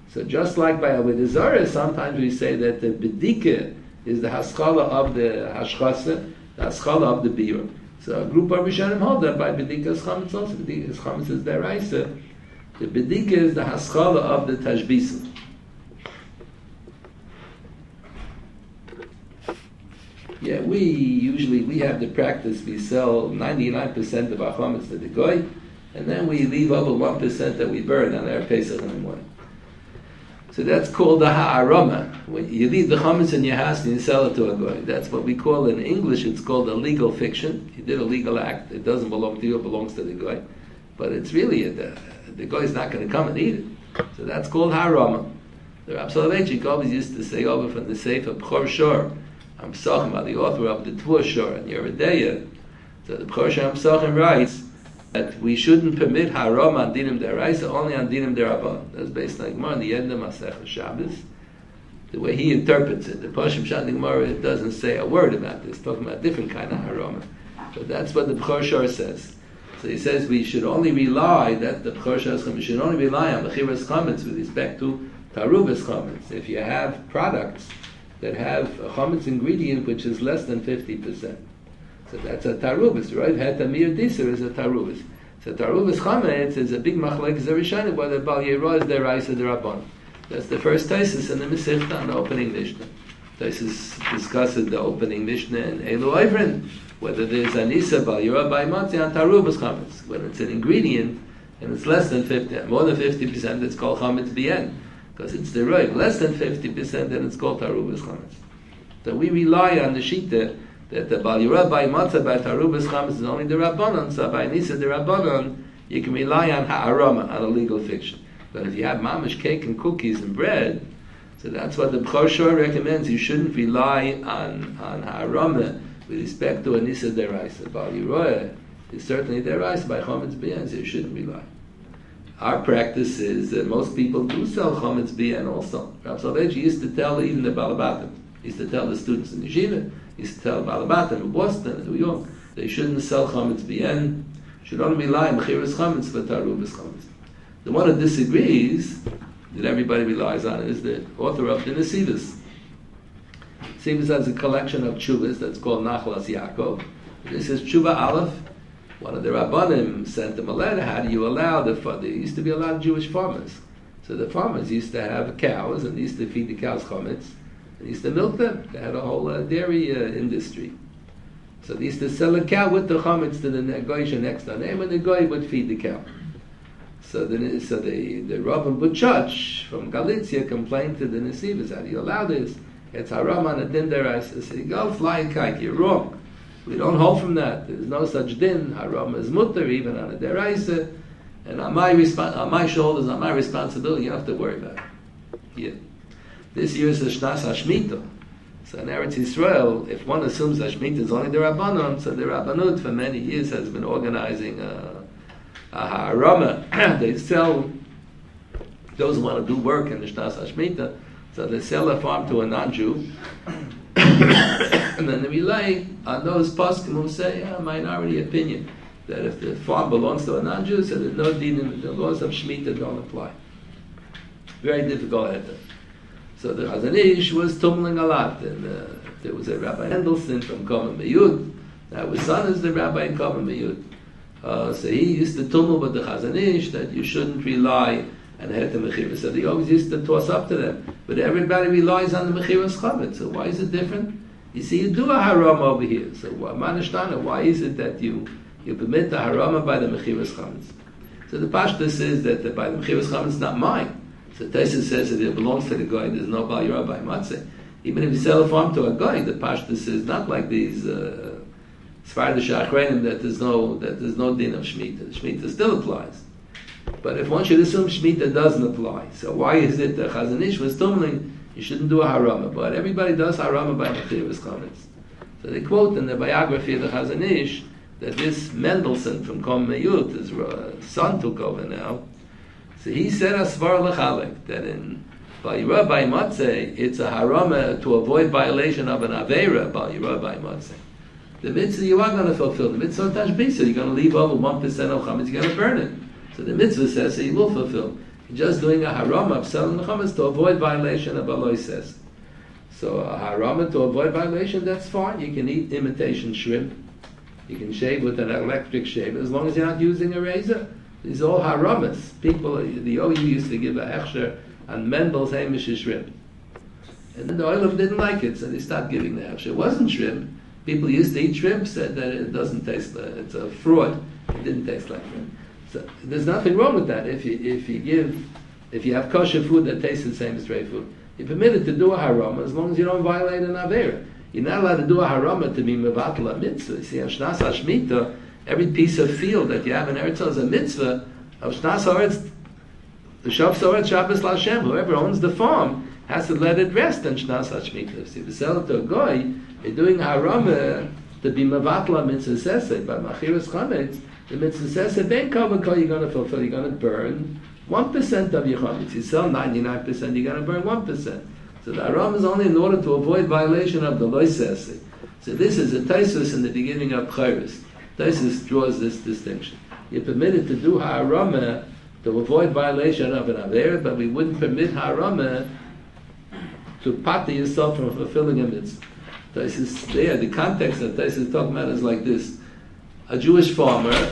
So just like by Avodah Zarah, sometimes we say that the bedika is the haskala of the hashchasa, the haskala of the biur. So a group of Rishonim hold that by bedika chametz also. Bedika chametz is deraisa. The bedika is the haskala of the tashbisa. Yeah, we usually we have the practice we sell ninety-nine percent of our chametz to the goy, and then we leave over one percent that we burn on our Pesach in the morning. So that's called the ha'arama. When you leave the chametz in your house and you sell it to a goy, that's what we call in English. It's called a legal fiction. You did a legal act. It doesn't belong to you. It belongs to the goy, but it's really a, the the goy is not going to come and eat it. So that's called ha'arama. The Rav Soloveitchik always used to say over from the Sefer B'chor Shor, I'm Psachim, the author of the Tvur Shor and Yeredeya. So the B'chor Shor Psachim writes that we shouldn't permit haram on dinim deraisa, only on dinim derabban. That's based on Gemara in the end of Masechah Shabbos. The way he interprets it, the Pashim Shat Gemara doesn't say a word about this, talking about a different kind of haram. But that's what the B'chor Shor says. So he says we should only rely, that the B'chor Shor says we should only rely on Mechiras Chametz with respect to Tarubas Chametz. If you have products that have a chametz ingredient which is less than fifty percent. So that's a tarubis, right? Hetamir diser is a tarubis. So tarubis chametz is a big machlek zerishanim, whether bal yirah is deraisa derabban. That's the first thesis in the Masechta on the opening Mishnah. Thesis discusses the opening Mishnah in Elu Ivrin, whether there's anisa bal yirah by matzi on tarubis chametz. When it's an ingredient and it's less than fifty, more than fifty percent, it's called chametz bien. Because it's the right, less than fifty percent, then it's called Tarubas Chametz. So we rely on the Shita that the Bal Yirah by Matzah by Tarubas Chametz is only the Rabbanon, so by Nisa the Rabbanon, you can rely on Ha'arama, on a legal fiction. But if you have mamish cake and cookies and bread, so that's what the B'chor Shor recommends, you shouldn't rely on, on Ha'arama with respect to a Nisa deraisa. Bal Yirah is certainly deraisa by Chametz Bien, so you shouldn't rely. Our practice is that most people do sell chametz bien also. Rav Soloveitchik used to tell even the balabatim, he used to tell the students in yeshiva, he used to tell balabatim in Boston and New York, they shouldn't sell chametz bien, should only rely on mechiras chametz for tarubas chametz. The one who disagrees, that everybody relies on, is the author of the Nesivos. Nesivos has a collection of tshuvas that's called Nachlas Yaakov. This is tshuva Aleph. One of the Rabbanim sent them a letter. How do you allow the farm? There used to be a lot of Jewish farmers. So the farmers used to have cows, and they used to feed the cows chametz, and they used to milk them. They had a whole uh, dairy uh, industry. So they used to sell a cow with the chametz to the goy next to them, and the goy would feed the cow. So the so the the Rabban Butchach from Galicia complained to the Nesivos, how do you allow this? It's haram on a din deraisa. He said, go fly a kite, you're wrong. We don't hold from that. There's no such din. Haram is mutter, even on a deraisa. And on my, resp- on my shoulders, on my responsibility, you don't have to worry about it. Yeah. This year is the Shnas HaShmita. So in Eretz Yisrael, if one assumes that Shemitah is only the Rabbanon, so the Rabbanut for many years has been organizing a, a Ha'arama. They sell, those who want to do work in the Shnas HaShmita, so they sell a farm to a non-Jew, and then they rely on those poskim who say a minority opinion that if the farm belongs to a non-Jew, so there's no din, the laws of Shemitah don't apply. Very difficult at that. So the Chazon Ish was tumbling a lot, and uh, there was a Rabbi Hendelson from Kohen Meyud. Now his son is the Rabbi in Kohen Meyud. Uh, so he used to tumble with the Chazon Ish that you shouldn't rely on Het Mechiras. So they always used to toss up to them. But everybody relies on the Mechiras Chametz. So why is it different? You see, you do a haram over here. So Manashtana, why is it that you you permit the haram by the Mechiras Chametz? So the Pashta says that the, by the Mechiras Chametz is not mine. So Taisa says that it belongs to the guy. There's no Bal Yirah by Matzeh. Even if you sell a farm to a guy, the Pashta says not like these uh, Sfardish Achreinim that there's no that there's no din of Shemitah. Shemitah still applies. But if one should assume Shemitah doesn't apply, so why is it that Chazon Ish was tumbling? You shouldn't do a harama, but everybody does harama by Mechiras Chametz. So they quote in the biography of the Chazon Ish that this Mendelssohn from Kohen Meyud, his uh, son took over now. So he said asvar lechalek that in Bal Yirah by Matzeh it's a harama to avoid violation of an avera Bal Yirah by Matzeh. The mitzvah you are going to fulfill. The mitzvah tashbisa, you're going to leave over one percent of chametz, you're going to burn it. So the mitzvah says that you will fulfill. You're just doing a harama of selling the chametz to avoid violation of Aloy says. So a harama to avoid violation, that's fine. You can eat imitation shrimp. You can shave with an electric shaver as long as you're not using a razor. These are all haramas. People, the O U used to give a hechsher on Mendel's Hamish shrimp. And then the Oilov didn't like it, so they stopped giving the hechsher. It wasn't shrimp. People used to eat shrimp, said that it doesn't taste like, it's a fraud. It didn't taste like shrimp. So there's nothing wrong with that. If you, if you give, if you have kosher food that tastes the same as stray food, you're permitted to do a harama as long as you don't violate an avera. You're not allowed to do a harama to be mevatel a mitzvah. You see, on Shnas HaShmita, every piece of field that you have in Eretz is a mitzvah. Of Shnas HaOretz, the Shav Soretz Shabbos LaShem, whoever owns the farm has to let it rest on Shnas HaShmita. See, if you sell it to a goy, you're doing harama to be mevatel a mitzvah sesed. But machiras chametz, the mitzvah sesed, ben kavakol you're going to fulfill. You're going to burn one percent of your chametz. You sell ninety-nine percent, you're going to burn one percent. So the haram is only in order to avoid violation of the loy sesed. So this is a taisus in the beginning of Chayris. Taisus draws this distinction. You're permitted to do harama to avoid violation of an aver, but we wouldn't permit harama to pata yourself from fulfilling a mitzvah. Taisus there, the context that Taisus is talking about is like this. A Jewish farmer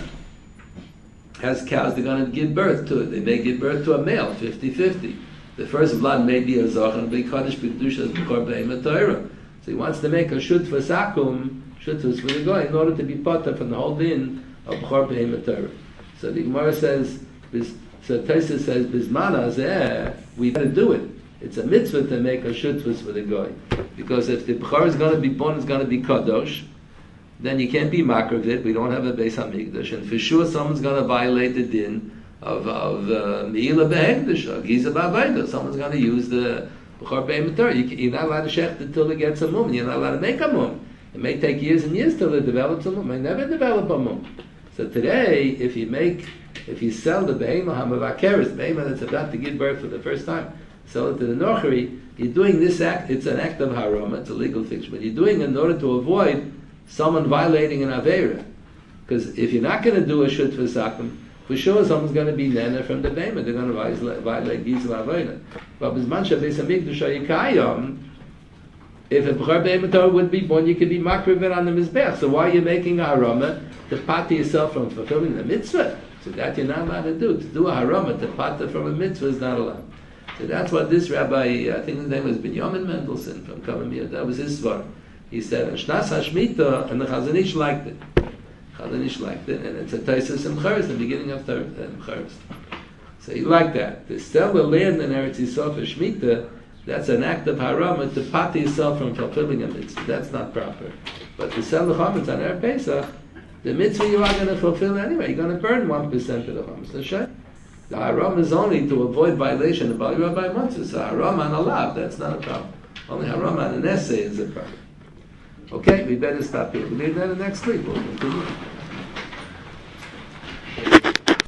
has cows, they're going to give birth to it. They may give birth to a male, fifty-fifty. The first blood may be a zach and be kaddish b'kedusha b'chor be'emet Torah. So he wants to make a shut for sakum, shutfus for the guy, in order to be potter from the whole din of b'chor be'emet Torah. So the Gemara says, so Taisa says, bismana zeh, we better do it. It's a mitzvah to make a shutfus for the guy, because if the b'chor is going to be born, it's going to be kadosh. Then you can't be makar of it. We don't have a Beis Hamikdash, and for sure someone's going to violate the din of of Meila Behekdash, or Giza Ba'avayda. Someone's going to use the B'chor Be'emet Torah. You're not allowed to shecht it till it gets a mum. You're not allowed to make a mum. It may take years and years till it develops a mum. It may never develop a mum. So today, if you make, if you sell the Behemah HaMavakeres, Behemah that's about to give birth for the first time, sell it to the Nochari, you're doing this act, it's an act of haram, it's a legal fiction, but you're doing it in order to avoid someone violating an Aveira. Because if you're not going to do a Shut for Sakum, for sure someone's going to be Nena from the Behemah, they're going to violate, violate Giza Aveira. But Bizman Shabbos Hamikdash Yikayam, if a B'chor Be'emet Torah would be born, you could be makriv on the Mizbech. So why are you making a harama to pata yourself from fulfilling the mitzvah? So that you're not allowed to do. To do a harama to pata from a mitzvah is not allowed. So that's what this rabbi, I think his name was Binyamin Mendelssohn from Kavamir, that was his svar. He said, and Shnas HaShmita, and the Chazon Ish liked it. Chazon Ish liked it, and it's a Taisus in Charis, the beginning of Charis. So he liked that. To sell the land in Eretz Yisrael for Shmita, that's an act of haram to pata yourself from fulfilling a mitzvah. That's not proper. But to sell the chametz on Erev Pesach, the mitzvah you are going to fulfill anyway. You're going to burn one percent of the chametz. The shay. The haram is only to avoid violation of Bali Rabbi Matzah. So haram on a lav, that's not a problem. Only haram on an essay is a problem. Okay, we better stop here. We'll leave that next week. We'll continue.